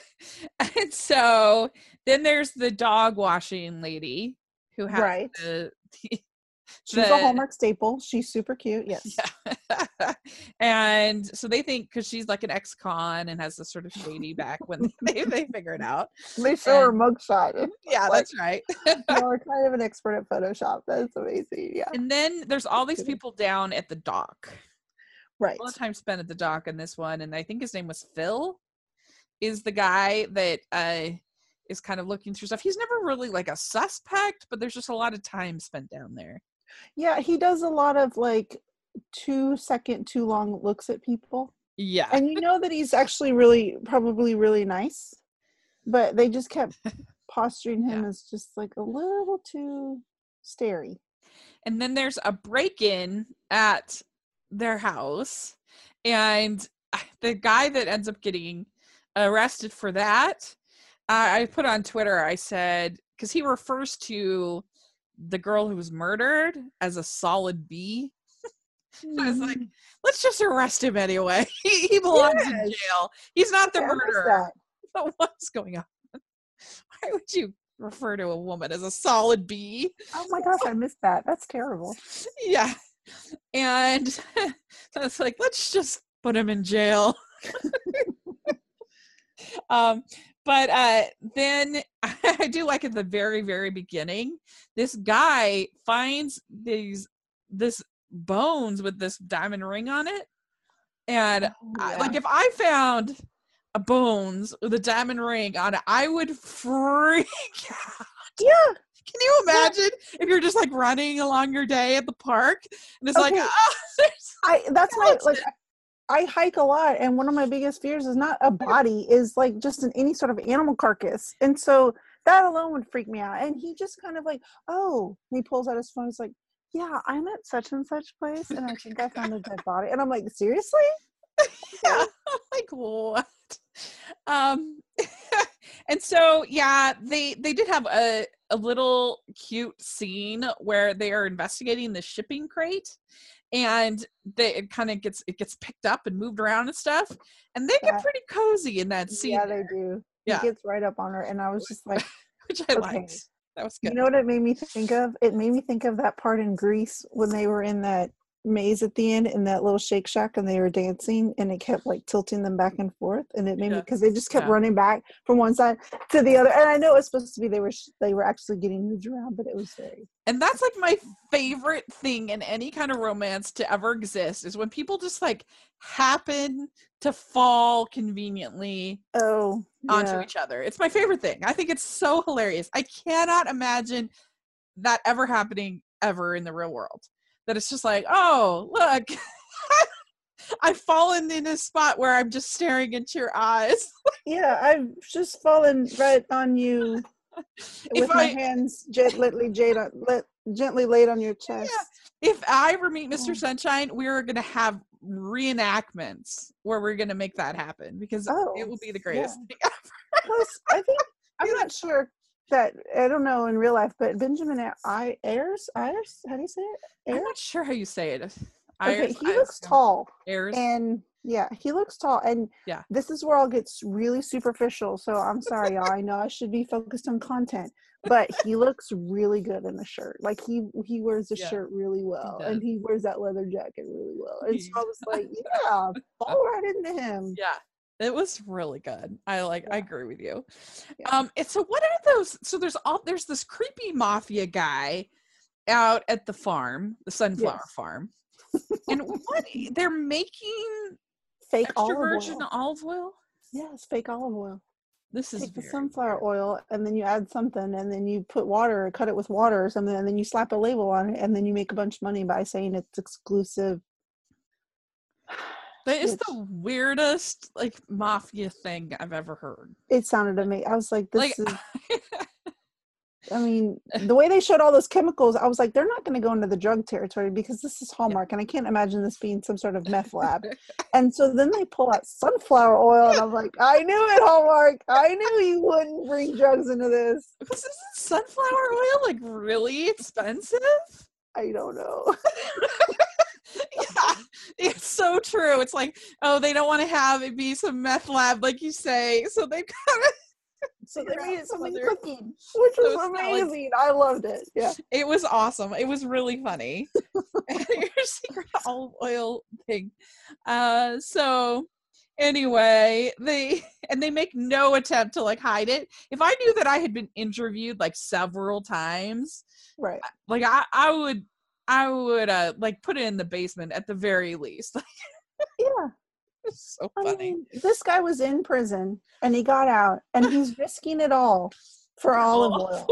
and so then there's the dog washing lady who has
Right.
the,
She's
the-
a Hallmark staple. She's super cute. Yes.
yeah. And so they think because she's like an ex-con and has this sort of shady back when they, they figure it out.
They show her
And-
mugshot.
Yeah,
Like-
that's right.
You're kind of an expert at Photoshop. That's amazing. Yeah.
And then there's all these
Kidding.
people down at the dock.
Right.
A lot of time spent at the dock in this one, and I think his name was Phil, is the guy that uh is kind of looking through stuff. He's never really like a suspect, but there's just a lot of time spent down there.
Yeah, he does a lot of like two second, too long looks at people.
Yeah.
And you know that he's actually really, probably really nice, but they just kept posturing him
Yeah.
as just like a little too starey.
And then there's a break-in at their house, and the guy that ends up getting arrested for that, I I put on Twitter, I said, because he refers to the girl who was murdered as a solid B. I was like, let's just arrest him anyway. He, he belongs in
Yes.
jail. He's not the
Yeah, I missed
murderer.
that.
So what's going on? Why would you refer to a woman as a solid B?
Oh my gosh, I missed that. That's terrible.
Yeah. And so it's like, let's just put him in jail. um, but uh, then I do like at the very, very beginning, this guy finds these this bones with this diamond ring on it. And
Oh,
I,
yeah.
like if I found a bones with a diamond ring on it, I would freak out.
Yeah.
Can you imagine yeah. if you're just like running along your day at the park and it's
okay.
like, oh, there's
I that's my like I hike a lot, and one of my biggest fears is not a body, is like just an, any sort of animal carcass. And so that alone would freak me out. And he just kind of like, oh, and he pulls out his phone. He's like, yeah, I'm at such and such place, and I think I found a dead body. And I'm like, seriously?
Yeah. Like, what? Um, and so, yeah, they, they did have a, a little cute scene where they are investigating the shipping crate, and they, it kind of gets, it gets picked up and moved around and stuff. And they
Yeah.
get pretty cozy in that scene.
Yeah, they do.
Yeah.
He gets right up on her, and I was just like,
which I
okay.
liked. That was good.
You know what it made me think of? It made me think of that part in Greece when they were in that maze at the end in that little Shake Shack, and they were dancing, and it kept like tilting them back and forth, and it made
yeah.
me, because they just kept
yeah.
running back from one side to the other. And I know it's supposed to be they were they were actually getting moved around, but it was very.
And that's like my favorite thing in any kind of romance to ever exist, is when people just like happen to fall conveniently
oh yeah.
onto each other. It's my favorite thing. I think it's so hilarious. I cannot imagine that ever happening ever in the real world. That it's just like, oh, look, I've fallen in a spot where I'm just staring into your eyes.
Yeah, I've just fallen right on you with my I, hands gently, jade on, let, gently laid on your chest.
Yeah. If I ever meet Mister Sunshine, we're going to have reenactments where we're going to make that happen, because oh, it will be the greatest yeah. thing ever.
Plus, I think, I'm not sure that, I don't know in real life, but Benjamin I Ayers, Ayers, how do you say it? Ayers?
I'm not sure how you say it.
Ayers, okay, he
Ayers,
looks tall.
Ayers.
And yeah, he looks tall. And
yeah.
this is where I'll get really superficial. So I'm sorry, y'all. I know I should be focused on content, but he looks really good in the shirt. Like he he wears the yeah. shirt really well, he and he wears that leather jacket really well. And so I was like, yeah, fall right into him.
Yeah. It was really good. I like, yeah. I agree with you.
Yeah.
Um, and so what are those? So there's all, there's this creepy mafia guy out at the farm, the sunflower yes. farm. And what they're making
fake
extra
olive
virgin
oil.
olive oil?
Yes, fake olive oil.
This is
Take the
very
sunflower
weird.
oil, and then you add something, and then you put water, or cut it with water or something, and then you slap a label on it, and then you make a bunch of money by saying it's exclusive.
That is the weirdest like mafia thing I've ever heard.
It sounded amazing. I was like, this
like,
is I mean, the way they showed all those chemicals, I was like, they're not going to go into the drug territory, because this is Hallmark, yeah. and I can't imagine this being some sort of meth lab. And so then they pull out sunflower oil, and I'm like, I knew it, Hallmark. I knew you wouldn't bring drugs into this.
Because isn't sunflower oil like really expensive?
I don't know.
Yeah, it's so true. It's like, oh, they don't want to have it be some meth lab, like you say, so they kind of
so they made it something cooking, which was, was amazing. Like, I loved it. Yeah,
it was awesome. It was really funny. Your secret olive oil thing. Uh, so anyway, they and they make no attempt to like hide it. If I knew that I had been interviewed like several times,
right?
Like I, I would. I would uh like put it in the basement at the very least.
Yeah.
It's so funny.
I mean, this guy was in prison and he got out, and he's risking it all for olive oil.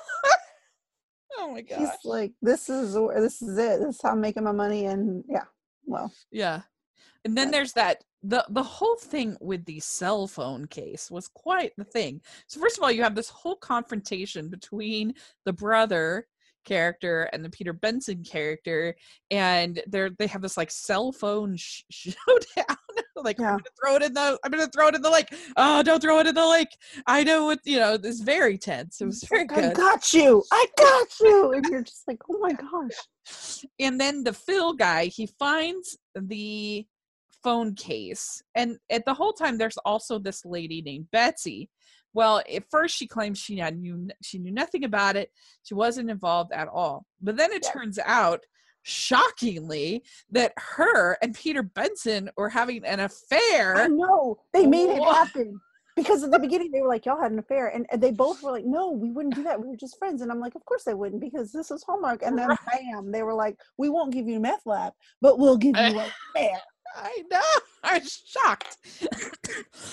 Oh my god.
He's like, this is this is it. This is how I'm making my money. And yeah. Well.
Yeah. And then there's that the the whole thing with the cell phone case was quite the thing. So first of all, you have this whole confrontation between the brother character and the Peter Benson character, and they're they have this like cell phone sh- showdown. Like, yeah. I'm gonna throw it in the I'm gonna throw it in the lake. Oh, don't throw it in the lake. I know what you know. It's very tense. It was very
like,
good.
I got you. I got you. And you're just like, oh my gosh.
And then the Phil guy, he finds the phone case, and at the whole time there's also this lady named Betsy. Well, at first she claims she had knew she knew nothing about it. She wasn't involved at all. But then it yeah. turns out, shockingly, that her and Peter Benson were having an affair.
I know. They made it happen. Because at the beginning they were like, y'all had an affair. And, and they both were like, no, we wouldn't do that. We were just friends. And I'm like, of course they wouldn't, because this is Hallmark. And then bam, they were like, we won't give you a meth lab, but we'll give you an affair.
I know. I was shocked.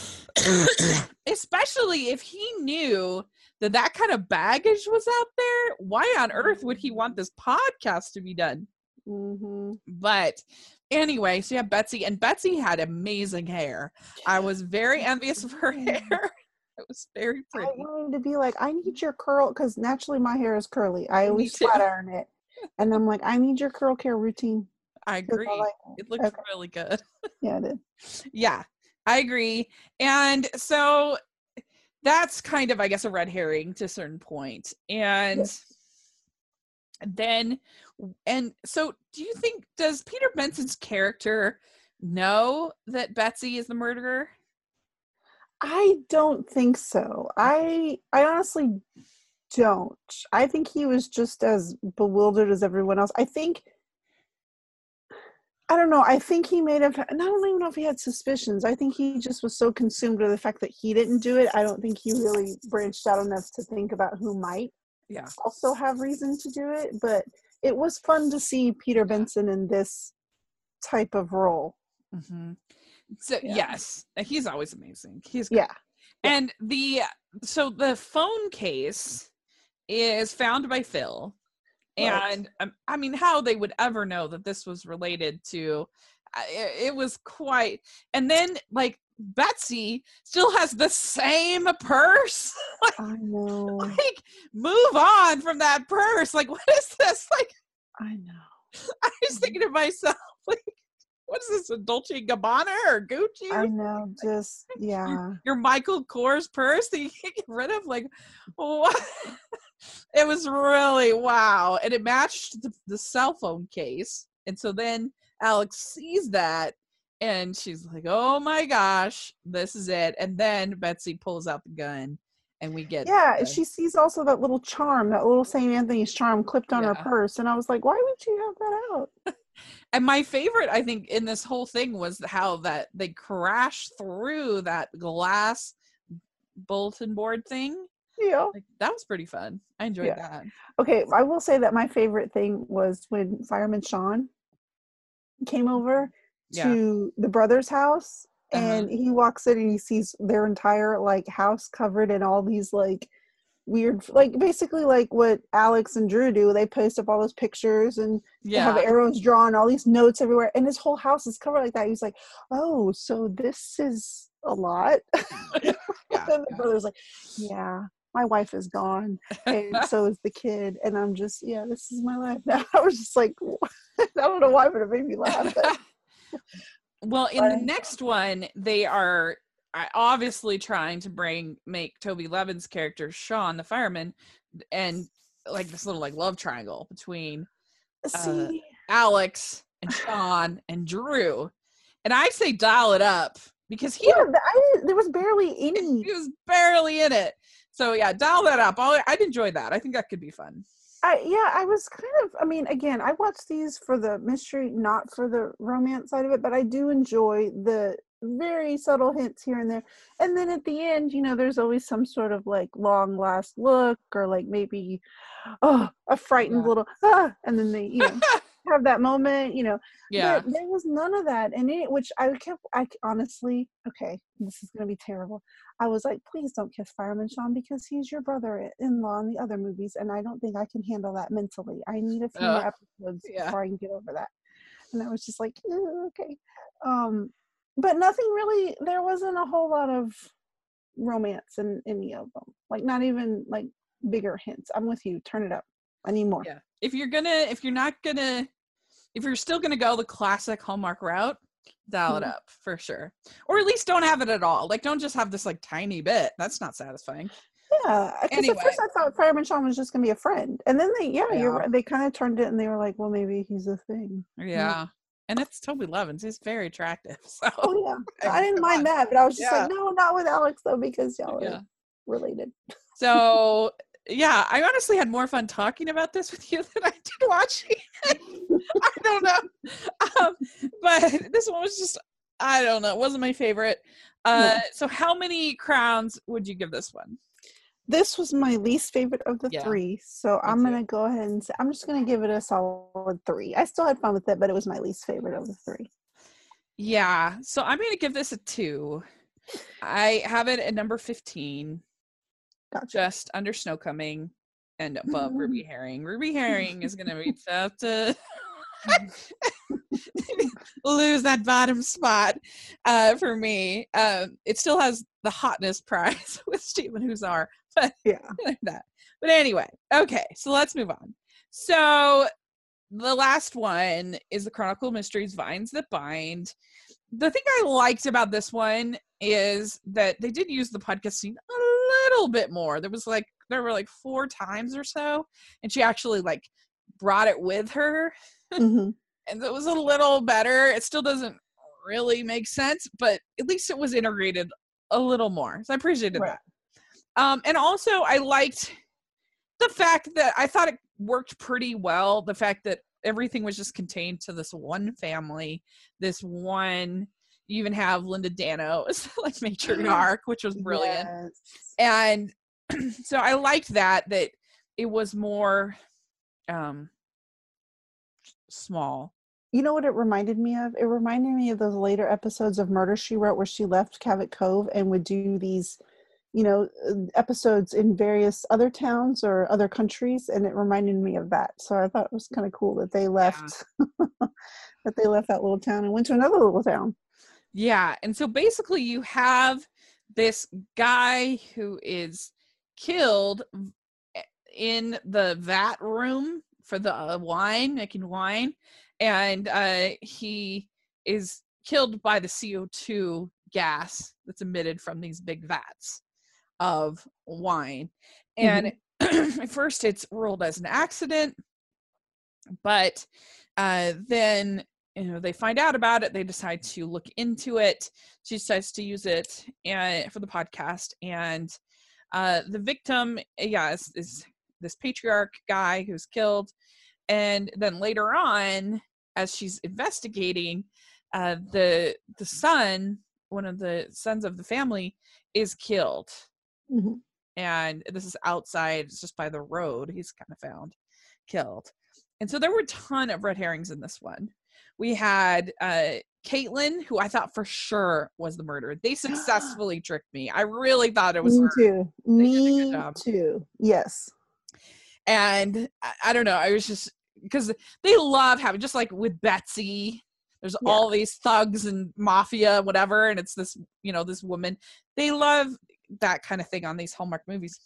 especially if he knew that that kind of baggage was out there, why on earth would he want this podcast to be done?
Mm-hmm.
But anyway, so yeah, Betsy, and Betsy had amazing hair. I was very envious of her hair. It was very pretty.
I wanted to be like, I need your curl, because naturally my hair is curly. I
Me
always
too.
flat iron it. And I'm like, I need your curl care routine.
I agree.
I like it.
It looked
Okay.
really good.
Yeah, it did.
Yeah, I agree. And so that's kind of, I guess, a red herring to a certain point. And
Yes.
then, and so do you think, does Peter Benson's character know that Betsy is the murderer?
I don't think so. I I honestly don't. I think he was just as bewildered as everyone else. I think, I don't know, I think he may have, I don't even know if he had suspicions. I think he just was so consumed with the fact that he didn't do it. I don't think he really branched out enough to think about who might
Yeah.
also have reason to do it. But it was fun to see Peter Benson in this type of role.
Mm-hmm. So
Yeah.
yes, he's always amazing. He's great.
Yeah.
And the so the phone case is found by Phil,
Right.
and um, I mean, how they would ever know that this was related to? Uh, it, it was quite. And then like Betsy still has the same purse. like,
I know.
like, move on from that purse. Like, what is this? Like,
I know.
I was thinking to myself, like, what is this, a Dolce and Gabbana or Gucci?
I know. Just, yeah.
Your Michael Kors purse that you can't get rid of? Like, what? It was really, wow. And it matched the, the cell phone case. And so then Alex sees that and she's like, oh my gosh, this is it. And then Betsy pulls out the gun and we get.
Yeah,
the,
she sees also that little charm, that little Saint Anthony's charm clipped on her
Yeah.
purse. And I was like, why would you have that out?
And my favorite, I think, in this whole thing was how that they crashed through that glass bulletin board thing.
Yeah.
Like, that was pretty fun. I enjoyed
Yeah.
that.
Okay, I will say that my favorite thing was when Fireman Sean came over
Yeah.
to the brother's house,
Uh-huh.
and he walks in and he sees their entire like house covered in all these like weird, like basically like what Alex and Drew do. They post up all those pictures and they have
Yeah.
arrows drawn, all these notes everywhere, and his whole house is covered like that. He's like, oh, so this is a lot.
Yeah,
And the
yeah.
brother's like, yeah, my wife is gone, and so is the kid. And I'm just, yeah, this is my life now. I was just like, I don't know why, but it made me laugh. But,
Well, in the
But-
next one, they are uh, obviously trying to bring make Toby Levin's character Sean, the fireman, and like this little like love triangle between
see,
Alex and Sean and Drew. And I say dial it up because he,
yeah, the- I didn't, there was barely any.
he was barely in it. So yeah, dial that up. I'll, I'd enjoy that. I think that could be fun.
I, yeah, I was kind of, I mean, again, I watched these for the mystery, not for the romance side of it, but I do enjoy the very subtle hints here and there. And then at the end, you know, there's always some sort of like long last look, or like maybe, oh, a frightened
Yeah.
little, ah, and then they, you know, have that moment, you know.
Yeah.
But there was none of that. And it, which I kept, I honestly, okay, this is going to be terrible. I was like, please don't kiss Fireman Sean because he's your brother-in-law in the other movies, and I don't think I can handle that mentally. I need a few
Uh,
more episodes
yeah.
before I can get over that. And I was just like, "Eh, okay. Um, but nothing really, there wasn't a whole lot of romance in any of them. Like, not even like bigger hints. I'm with you. Turn it up. I need more.
Yeah. If you're gonna, if you're not gonna, if you're still gonna go the classic Hallmark route, dial it
Mhm.
up for sure. Or at least don't have it at all. Like, don't just have this like tiny bit. That's not satisfying.
Yeah, because
Anyway.
at first I thought Fireman Sean was just gonna be a friend, and then they, yeah, you're
Yeah.
right. They kind of turned it, and they were like, well, maybe he's a thing.
Yeah. And it's Toby Levins. He's very attractive. So
Oh yeah, I didn't
Come on.
mind that, but I was just
Yeah.
like, no, not with Alex though, because y'all
Yeah.
are related.
So yeah, I honestly had more fun talking about this with you than I did watching it. I don't know. Um, but this one was just, I don't know, it wasn't my favorite. Uh,
No.
So how many crowns would you give this one?
This was my least favorite of the
Yeah.
three, so I'm
too.
gonna go ahead and say I'm just gonna give it a solid three. I still had fun with it, but it was my least favorite of the three.
Yeah, so I'm going to give this a two. I have it at number fifteen,
Gotcha.
just under Snow Coming and above Ruby Herring. Ruby Herring is going to be tough to lose that bottom spot uh, for me. Um, it still has the hotness prize with Stephen Huszar, but
Yeah.
like that. But anyway, okay, so let's move on. So the last one is the Chronicle of Mysteries, Vines That Bind. The thing I liked about this one is that they did use the podcast scene a little bit more. There was like, there were like four times or so, and she actually like brought it with her.
Mm-hmm.
And it was a little better. It still doesn't really make sense, but at least it was integrated a little more. So I appreciated
Right.
that. Um, and also I liked the fact that I thought it worked pretty well. The fact that everything was just contained to this one family, this one, you even have Linda Dano as like matriarch, which was brilliant.
Yes.
And so I liked that, that it was more um, small.
You know what it reminded me of? It reminded me of those later episodes of Murder, She Wrote, where she left Cabot Cove and would do these, you know, episodes in various other towns or other countries, and it reminded me of that. So I thought it was kind of cool that they left, yeah. that they left that little town and went to another little town.
Yeah, and so basically you have this guy who is killed in the vat room for the uh, wine, making wine, and uh, he is killed by the C O two gas that's emitted from these big vats of wine. And mm-hmm. At first it's ruled as an accident, but uh, then you know they find out about it. They decide to look into it. She decides to use it and for the podcast. And uh, the victim, yeah, is, is this patriarch guy who's killed. And then later on, as she's investigating, uh, the the son, one of the sons of the family, is killed.
Mm-hmm. And
this is outside, it's just by the road. He's kind of found killed. And so there were a ton of red herrings in this one. We had uh, Caitlin, who I thought for sure was the murderer. They successfully tricked me. I really thought it was
me
her.
Too.
They
me too. Yes.
And I, I don't know. I was just, because they love having, just like with Betsy, there's yeah. all these thugs and mafia, whatever. And it's this, you know, this woman. They love that kind of thing on these Hallmark movies.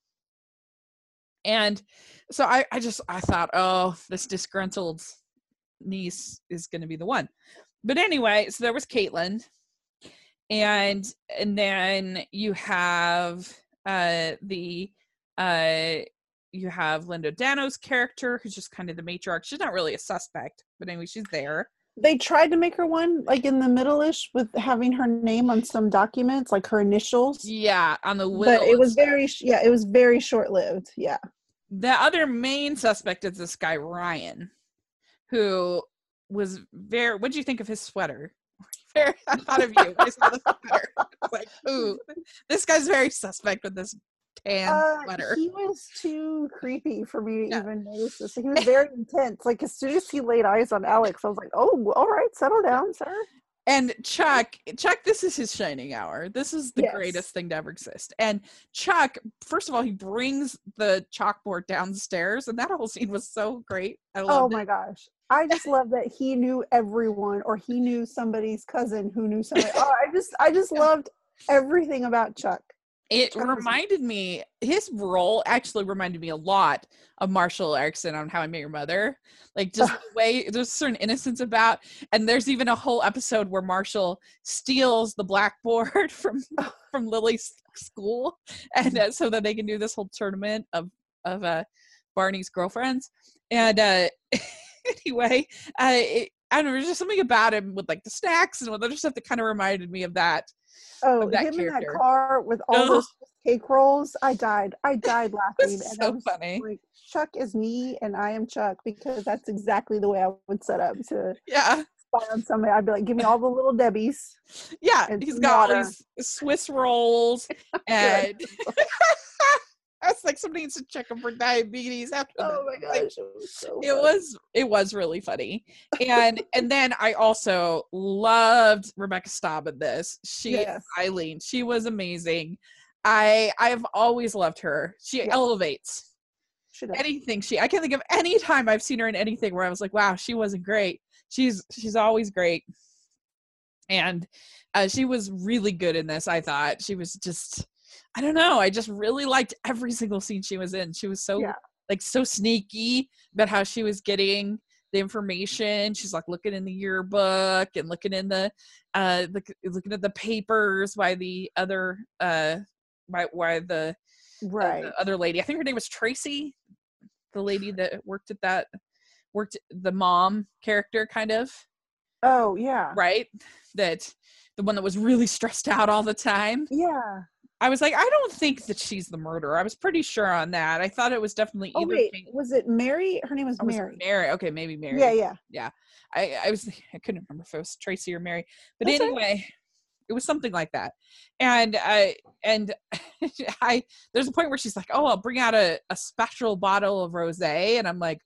And so I, I just, I thought, oh, this disgruntled niece is going to be the one. But anyway, so there was Caitlin. And, and then you have uh, the, uh, you have Linda Dano's character, who's just kind of the matriarch. She's not really a suspect, but anyway, she's there.
They tried to make her one, like in the middle-ish, with having her name on some documents, like her initials.
Yeah, on the will.
But it was very, yeah, it was very short-lived. Yeah.
The other main suspect is this guy Ryan, who was very. What did you think of his sweater? Very, I thought of you. I saw the sweater. I was like, ooh, this guy's very suspect with this tan
uh,
sweater.
He was too creepy for me to
yeah.
even notice this. He was very intense. Like as soon as he laid eyes on Alex, I was like, "Oh, all right, settle down, sir."
And Chuck, Chuck, this is his shining hour. This is the
yes.
greatest thing to ever exist. And Chuck, first of all, he brings the chalkboard downstairs, and that whole scene was so great. I loved
oh my
it.
gosh. I just love that he knew everyone, or he knew somebody's cousin who knew somebody. Oh, I just, I just loved everything about Chuck.
It Chuck reminded was- me, his role actually reminded me a lot of Marshall Erickson on How I Met Your Mother. Like just the way, there's a certain innocence about, and there's even a whole episode where Marshall steals the blackboard from from Lily's school, and uh, so that they can do this whole tournament of of uh, Barney's girlfriends. And uh, anyway, uh, it, I don't know, there's just something about him with like the snacks and other stuff that kind of reminded me of that.
Oh,
that
him
character.
in that car with all
oh.
those cake rolls. I died. I died laughing.
That's
and
so
I was
funny.
Like, Chuck is me and I am Chuck, because that's exactly the way I would set up to
yeah.
spy on somebody. I'd be like, give me all the little Debbies.
Yeah, he's got water. all these Swiss rolls and I was like, somebody needs to check him for diabetes after
Oh
that.
my
Like,
gosh, it was so
it
funny.
was it was really funny. And and then I also loved Rebecca Staub in this. She
Yes.
Eileen, she was amazing. I I've always loved her. She
Yeah.
elevates
She does.
anything she I can't think of any time I've seen her in anything where I was like, wow, she wasn't great. She's she's always great. And uh, she was really good in this. I thought she was just I don't know, I just really liked every single scene she was in. She was so
Yeah.
like so sneaky about how she was getting the information. She's like looking in the yearbook and looking in the uh look, looking at the papers by the other uh by why the uh,
Right.
the other lady, I think her name was Tracy, the lady that worked at that worked the mom character kind of,
Oh, yeah.
right? That the one that was really stressed out all the time.
Yeah.
I was like, I don't think that she's the murderer. I was pretty sure on that. I thought it was definitely
Oh,
either
wait.
Kate-
Was it Mary? Her name was
or was it
Mary.
Mary. Okay, maybe Mary.
Yeah, yeah.
I, I was I couldn't remember if it was Tracy or Mary. But
That's all right.
anyway, it was something like that. And I and I there's a point where she's like, oh, I'll bring out a, a special bottle of rosé. And I'm like,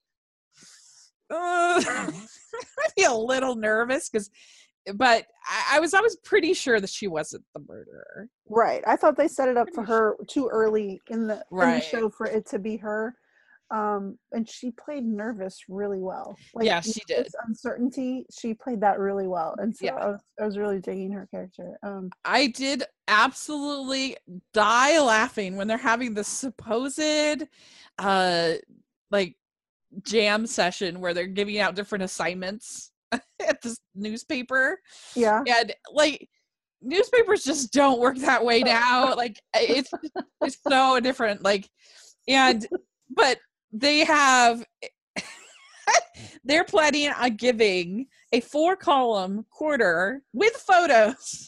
uh, I feel a little nervous because but I, I was always pretty sure that she wasn't the murderer.
Right. I thought they set it up for her too early in the, in the
Right.
show for it to be her. Um, and she played nervous really well. Like,
Yeah, she did.
this uncertainty, she played that really well. And so
Yeah.
I, was, I was really digging her character. Um,
I did absolutely die laughing when they're having the supposed uh like jam session where they're giving out different assignments at this newspaper.
yeah.
And like newspapers just don't work that way now. Like it's it's so different. Like and but they have they're planning on giving a four column quarter with photos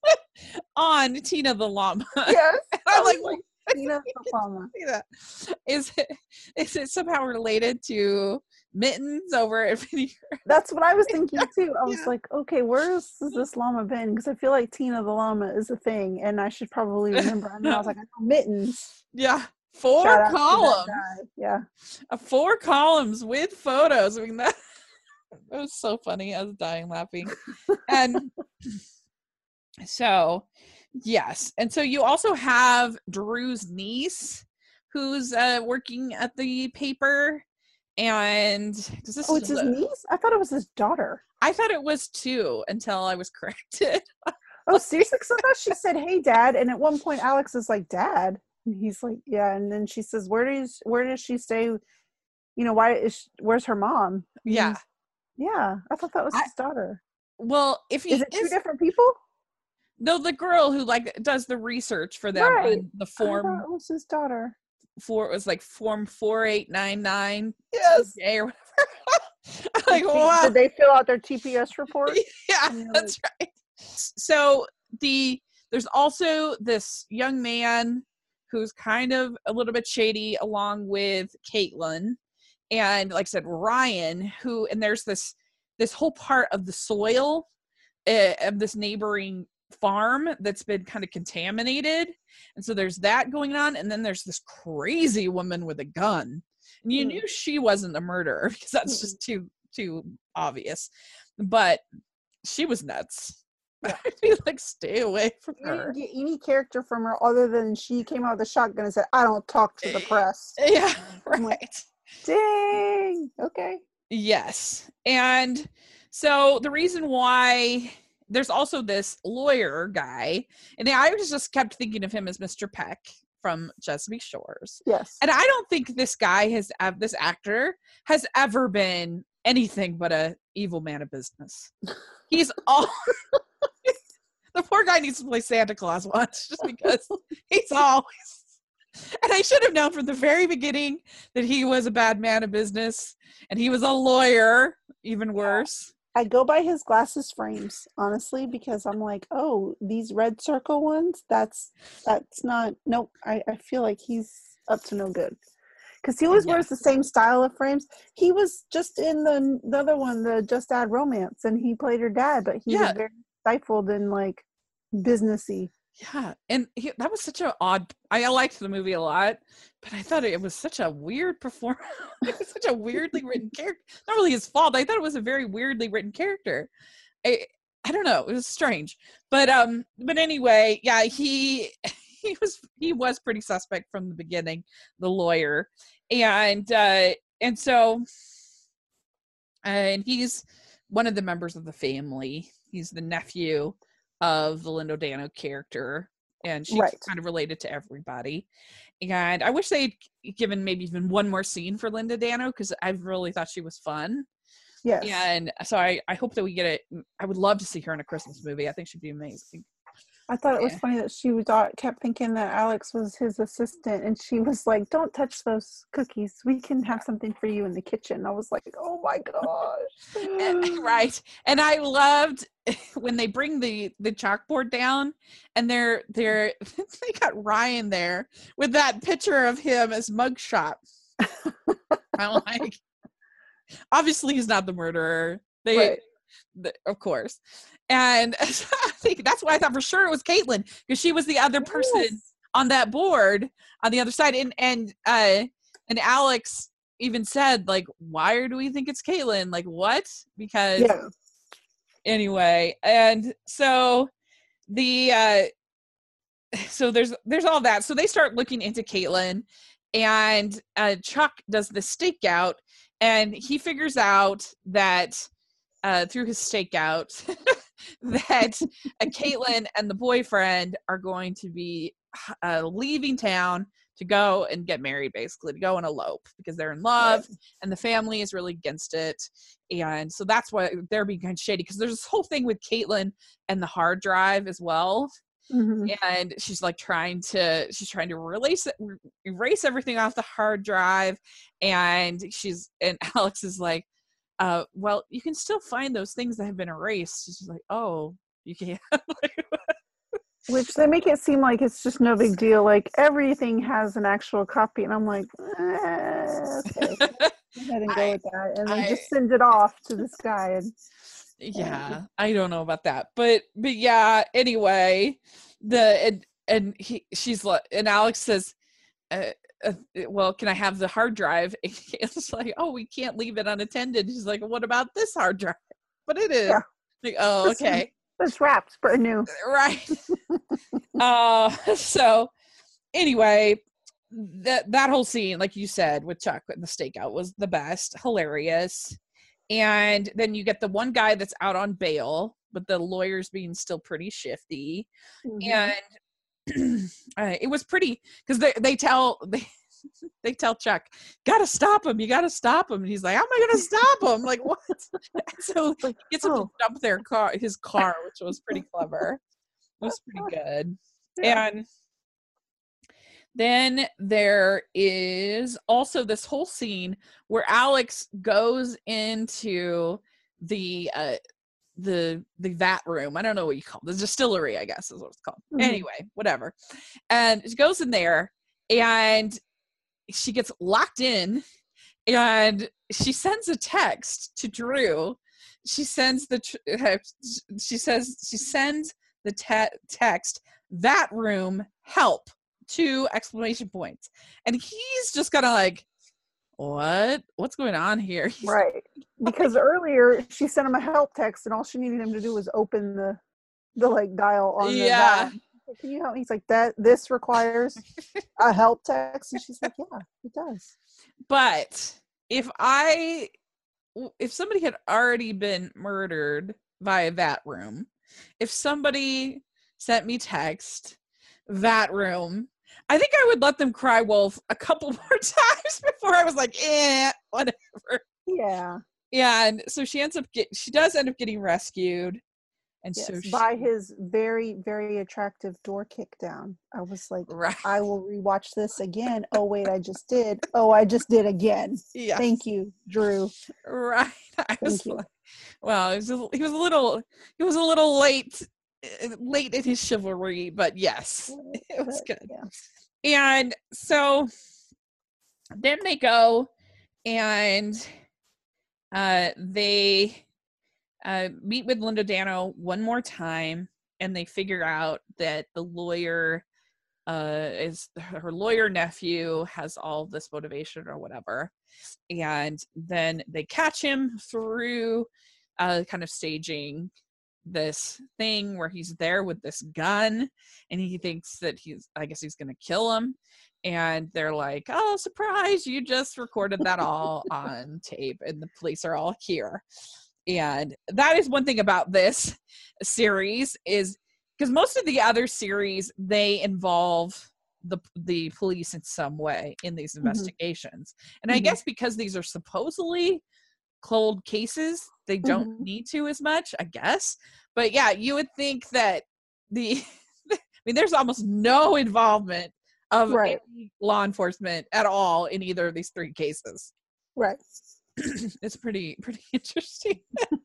on Tina the llama.
Yes.
I'm like,
like Tina the llama.
see that. Is it is it somehow related to Mittens over at Vinny?
That's what I was thinking too. I was
Yeah.
like, okay, where has this llama been? Because I feel like Tina the llama is a thing, and I should probably remember. And I was like, I know Mittens.
Yeah. Four
Shout out to that
columns.
guy. Yeah.
Uh, four columns with photos. I mean that it was so funny. I was dying laughing. And so yes. And so you also have Drew's niece who's uh working at the paper. And this
Oh, it's
is
his
a-
niece? I thought it was his daughter.
I thought it was two until I was corrected.
Oh, seriously? Because I thought she said, "Hey, Dad," and at one point Alex is like, "Dad," and he's like, "Yeah," and then she says, "Where does where does she stay? You know, why is she, where's her mom?" And
Yeah.
he's- yeah. I thought that was
I-
his daughter.
Well, if he
Is it two
is,
different people?
no, the girl who like does the research for them
Right.
on the
I
form
thought it was his daughter.
four, it was like form four eight nine nine
Yes.
J or whatever. I'm like,
Did-
wow.
Did they fill out their T P S report?
Yeah,
And you're
that's right. So the there's also this young man who's kind of a little bit shady along with Caitlin. And like I said, Ryan, who and there's this this whole part of the soil uh, of this neighboring farm that's been kind of contaminated. And so there's that going on. And then there's this crazy woman with a gun. And you
Mm.
knew she wasn't the murderer because that's just too too obvious. But she was nuts.
Yeah.
I'd be like, stay away from
You
her.
didn't get any character from her other than she came out with a shotgun and said, "I don't talk to the press."
Yeah,
I'm like-
right.
Dang. Okay.
Yes. And so the reason why there's also this lawyer guy, and I was just kept thinking of him as Mister Peck from Chesapeake Shores.
Yes.
And I don't think this guy has, uh, this actor has ever been anything but a evil man of business. He's all, the poor guy needs to play Santa Claus once just because he's always, and I should have known from the very beginning that he was a bad man of business and he was a lawyer, even worse.
I go by his glasses frames, honestly, because I'm like, oh, these red circle ones, that's that's not, nope. I, I feel like he's up to no good. Because he always
Yeah.
wears the same style of frames. He was just in the, the other one, the Just Add Romance, and he played her dad, but he
Yeah.
was very stifled and like businessy.
Yeah, and he, that was such an odd. I liked the movie a lot, but I thought it was such a weird performance. It was such a weirdly written character. Not really his fault. I thought it was a very weirdly written character. I I don't know. It was strange, but um, but anyway, yeah, he he was he was pretty suspect from the beginning, the lawyer, and uh, and so, and he's one of the members of the family. He's the nephew of the Linda Dano character, and she's
Right.
kind of related to everybody. And I wish they'd given maybe even one more scene for Linda Dano, because I really thought she was fun.
Yes.
And so I, I hope that we get it. I would love to see her in a Christmas movie. I think she'd be amazing.
I thought it was
Yeah.
funny that she thought, kept thinking that Alex was his assistant, and she was like, "Don't touch those cookies. We can have something for you in the kitchen." I was like, "Oh my gosh!"
Right. And I loved when they bring the the chalkboard down, and they're they're they got Ryan there with that picture of him as mugshot. I'm like, obviously he's not the murderer. They,
Right.
the, of course. And I think that's why I thought for sure it was Caitlin, because she was the other person
Yes.
on that board on the other side. And and uh and Alex even said, like, why do we think it's Caitlin? Like, what? Because
Yeah.
anyway, and so the uh so there's there's all that. So they start looking into Caitlin, and uh Chuck does the stakeout, and he figures out that uh through his stakeout that uh, Caitlin and the boyfriend are going to be uh, leaving town to go and get married, basically to go and elope, because they're in love,
Right.
and the family is really against it. And so that's why they're being kind of shady, because there's this whole thing with Caitlin and the hard drive as well.
Mhm.
And she's like trying to she's trying to erase it, erase everything off the hard drive, and she's and Alex is like, uh well, you can still find those things that have been erased. She's like, oh, you can't.
Which they make it seem like it's just no big deal. Like everything has an actual copy, and I'm like, eh, okay, go ahead and go
I-
with that. And they
I-
just send it off to this guy, and
Yeah, I don't know about that, but but yeah, anyway, the and and he she's like, and Alex says, uh, uh, well, can I have the hard drive? And it's like, oh, we can't leave it unattended. She's like, what about this hard drive? But it is.
Yeah.
Like, oh,
This is-
okay.
it's wrapped, brand new.
Right. uh so anyway, that that whole scene, like you said, with Chuck and the stakeout was the best, hilarious. And then you get the one guy that's out on bail, but the lawyer's being still pretty shifty.
Mhm.
And uh, it was pretty, because they they tell they they tell Chuck, gotta stop him, you gotta stop him. And he's like, how am I gonna stop him? Like, what? And so he gets him
oh.
to dump their car his car, which was pretty clever. It was pretty good.
Yeah.
And then there is also this whole scene where Alex goes into the uh the the vat room. I don't know what you call it. The distillery, I guess is what it's called.
Mhm.
Anyway, whatever. And she goes in there, and she gets locked in, and she sends a text to Drew. She sends the tr- uh, she says she sends the te- text, "That room, help!" two exclamation points. And he's just kind of like, what? What's going on here? He's
Right. Because earlier she sent him a help text, and all she needed him to do was open the the like dial on the
Yeah.
valve. Like, can you help me? He's like, that this requires a help text, and she's like, yeah, it does.
But if I, if somebody had already been murdered via that room, if somebody sent me text, that room, I think I would let them cry wolf a couple more times before I was like, eh, whatever.
Yeah.
Yeah, and so she ends up get, she does end up getting rescued, and
Yes.
so she,
By his very, very attractive door kick down. I was like,
right,
I will rewatch this again. Oh wait, I just did. Oh, I just did again.
yeah,
Thank you, Drew.
right. I was
Thank you.
like, well, it was a, he was a little he was a little late uh, late in his chivalry, but yes, it was
But,
good.
yeah.
And so then they go and uh they uh meet with Linda Dano one more time, and they figure out that the lawyer uh is her lawyer nephew has all this motivation or whatever, and then they catch him through uh kind of staging this thing where he's there with this gun, and he thinks that he's I guess he's gonna kill him, and they're like, oh, surprise, you just recorded that all on tape and the police are all here. And that is one thing about this series, is because most of the other series, they involve the the police in some way in these investigations. Mm-hmm. And I mm-hmm. guess because these are supposedly cold cases, they don't mm-hmm. need to as much, I guess. But yeah, you would think that the, I mean, there's almost no involvement of
right.
any law enforcement at all in either of these three cases.
Right.
It's pretty, pretty interesting.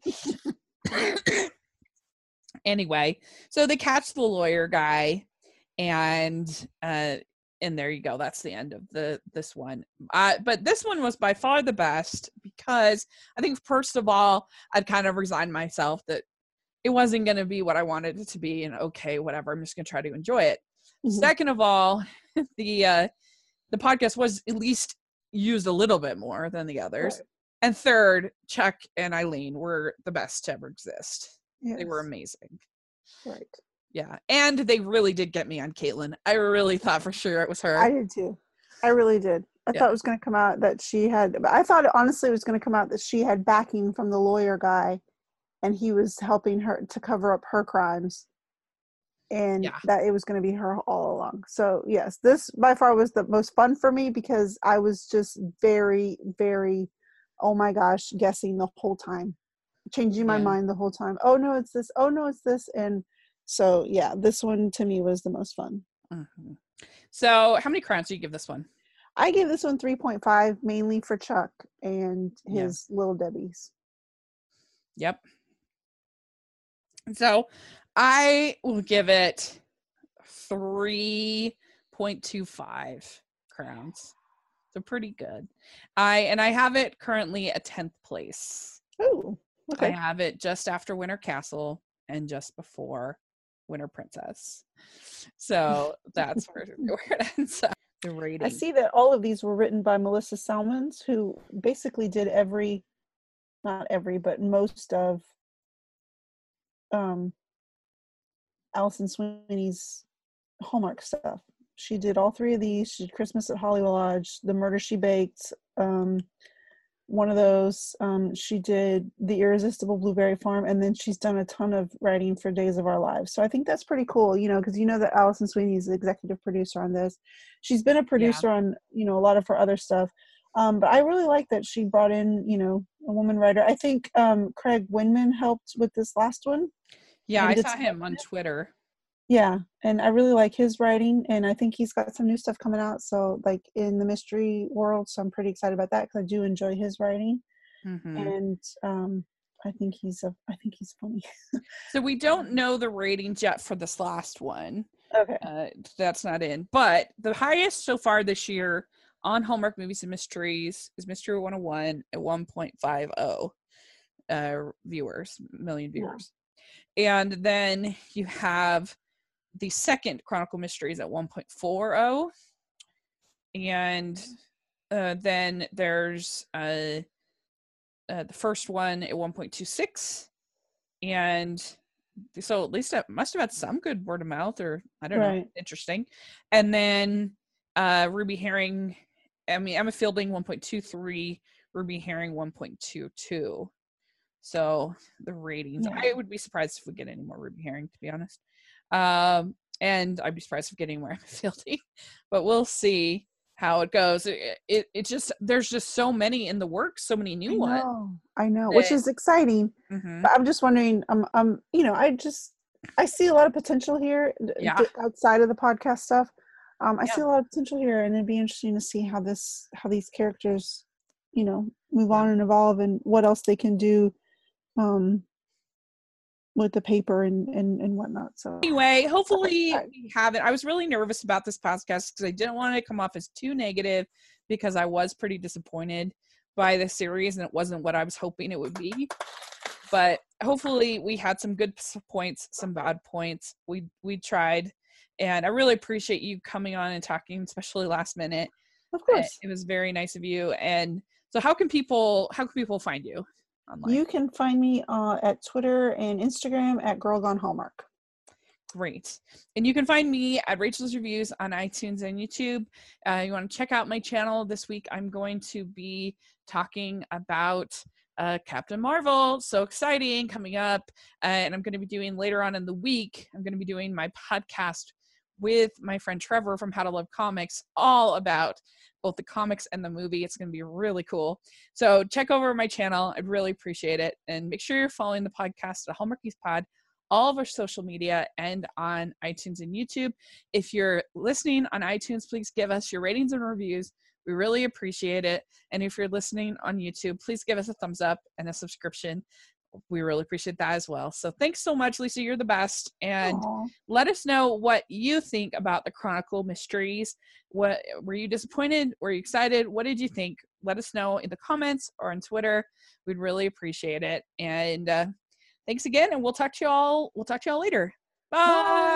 Anyway, so they catch the lawyer guy, and uh and there you go, that's the end of the this one. Uh but this one was by far the best, because I think first of all, I'd kind of resigned myself that it wasn't going to be what I wanted it to be, and okay, whatever, I'm just going to try to enjoy it. Mm-hmm. Second of all, the uh the podcast was at least used a little bit more than the others. Right. And third, Chuck and Eileen were the best to ever exist. Yes. They were amazing.
Right.
Yeah. And they really did get me on Caitlin. I really thought for sure it was her.
I did too. I really did. I yeah. thought it was going to come out that she had, I thought honestly it was going to come out that she had backing from the lawyer guy, and he was helping her to cover up her crimes, and yeah. that it was going to be her all along. So yes, this by far was the most fun for me, because I was just very, very, oh my gosh, guessing the whole time. Changing my yeah. mind the whole time. Oh no, it's this. Oh no, it's this. And so yeah, this one to me was the most fun.
Mm-hmm. So how many crowns do you give this one?
I gave this one three point five, mainly for Chuck and his yeah. little Debbie's.
Yep. So I will give it three point two five crowns. So pretty good. I and I have it currently at tenth place.
Oh. Okay.
I have it just after Winter Castle and just before Winter Princess. So that's where, where it ends up, the rating.
I see that all of these were written by Melissa Salmons, who basically did every, not every, but most of um, Alison Sweeney's Hallmark stuff. She did all three of these. She did Christmas at Hollywood Lodge, The Murder She Baked, um, one of those. Um, she did The Irresistible Blueberry Farm, and then she's done a ton of writing for Days of Our Lives. So I think that's pretty cool, you know, because you know that Alison Sweeney is the executive producer on this. She's been a producer yeah. on, you know, a lot of her other stuff. Um, but I really like that she brought in, you know, a woman writer. I think um, Craig Winman helped with this last one.
Yeah, I saw him on Twitter.
Yeah, and I really like his writing, and I think he's got some new stuff coming out, so like in the mystery world, so I'm pretty excited about that, because I do enjoy his writing. Mm-hmm. And um I think he's a I think he's funny.
So we don't know the ratings yet for this last one.
Okay.
Uh, that's not in, but the highest so far this year on Hallmark Movies and Mysteries is Mystery one oh one at one point five oh uh viewers, million viewers. Yeah. And then you have the second Chronicle Mysteries at one point four oh, and uh, then there's uh, uh, the first one at one point two six, and so at least it must have had some good word of mouth, or I don't right. know, interesting. And then uh, Ruby Herring, I mean Emma Fielding one point two three, Ruby Herring one point two two. So the ratings, yeah. I would be surprised if we get any more Ruby Herring, to be honest. Um, and I'd be surprised if getting more Emma Fielding, but we'll see how it goes. It, it, it just, there's just so many in the works, so many new
I know,
ones.
I know, that, which is exciting. Mm-hmm. But I'm just wondering, um, um, you know, I just, I see a lot of potential here
yeah.
d- outside of the podcast stuff. Um, I
yeah.
see a lot of potential here, and it'd be interesting to see how this, how these characters, you know, move yeah. on and evolve, and what else they can do. Um, with the paper and, and, and whatnot. So
anyway, hopefully we have it. I was really nervous about this podcast because I didn't want it to come off as too negative, because I was pretty disappointed by the series and it wasn't what I was hoping it would be. but hopefully we had some good points, some bad points. We we tried, and I really appreciate you coming on and talking, especially last minute.
Of course.
It was very nice of you. And so how can people how can people find you online?
You can find me uh, at Twitter and Instagram at Girl Gone Hallmark.
Great. And you can find me at Rachel's Reviews on iTunes and YouTube. Uh, you want to check out my channel this week. I'm going to be talking about uh, Captain Marvel. So exciting, coming up. Uh, and I'm going to be doing later on in the week, I'm going to be doing my podcast with my friend Trevor from How to Love Comics, all about both the comics and the movie. It's going to be really cool. So check over my channel. I'd really appreciate it. And make sure you're following the podcast at Hallmarkies Pod, all of our social media, and on iTunes and YouTube. If you're listening on iTunes, please give us your ratings and reviews. We really appreciate it. And if you're listening on YouTube, please give us a thumbs up and a subscription. We really appreciate that as well. So thanks so much, Lisa. You're the best. And
Aww.
Let us know what you think about the Chronicle Mysteries. What were you disappointed? Were you excited? What did you think? Let us know in the comments or on Twitter. We'd really appreciate it. And uh, thanks again, and we'll talk to y'all. We'll talk to y'all later. Bye. Bye.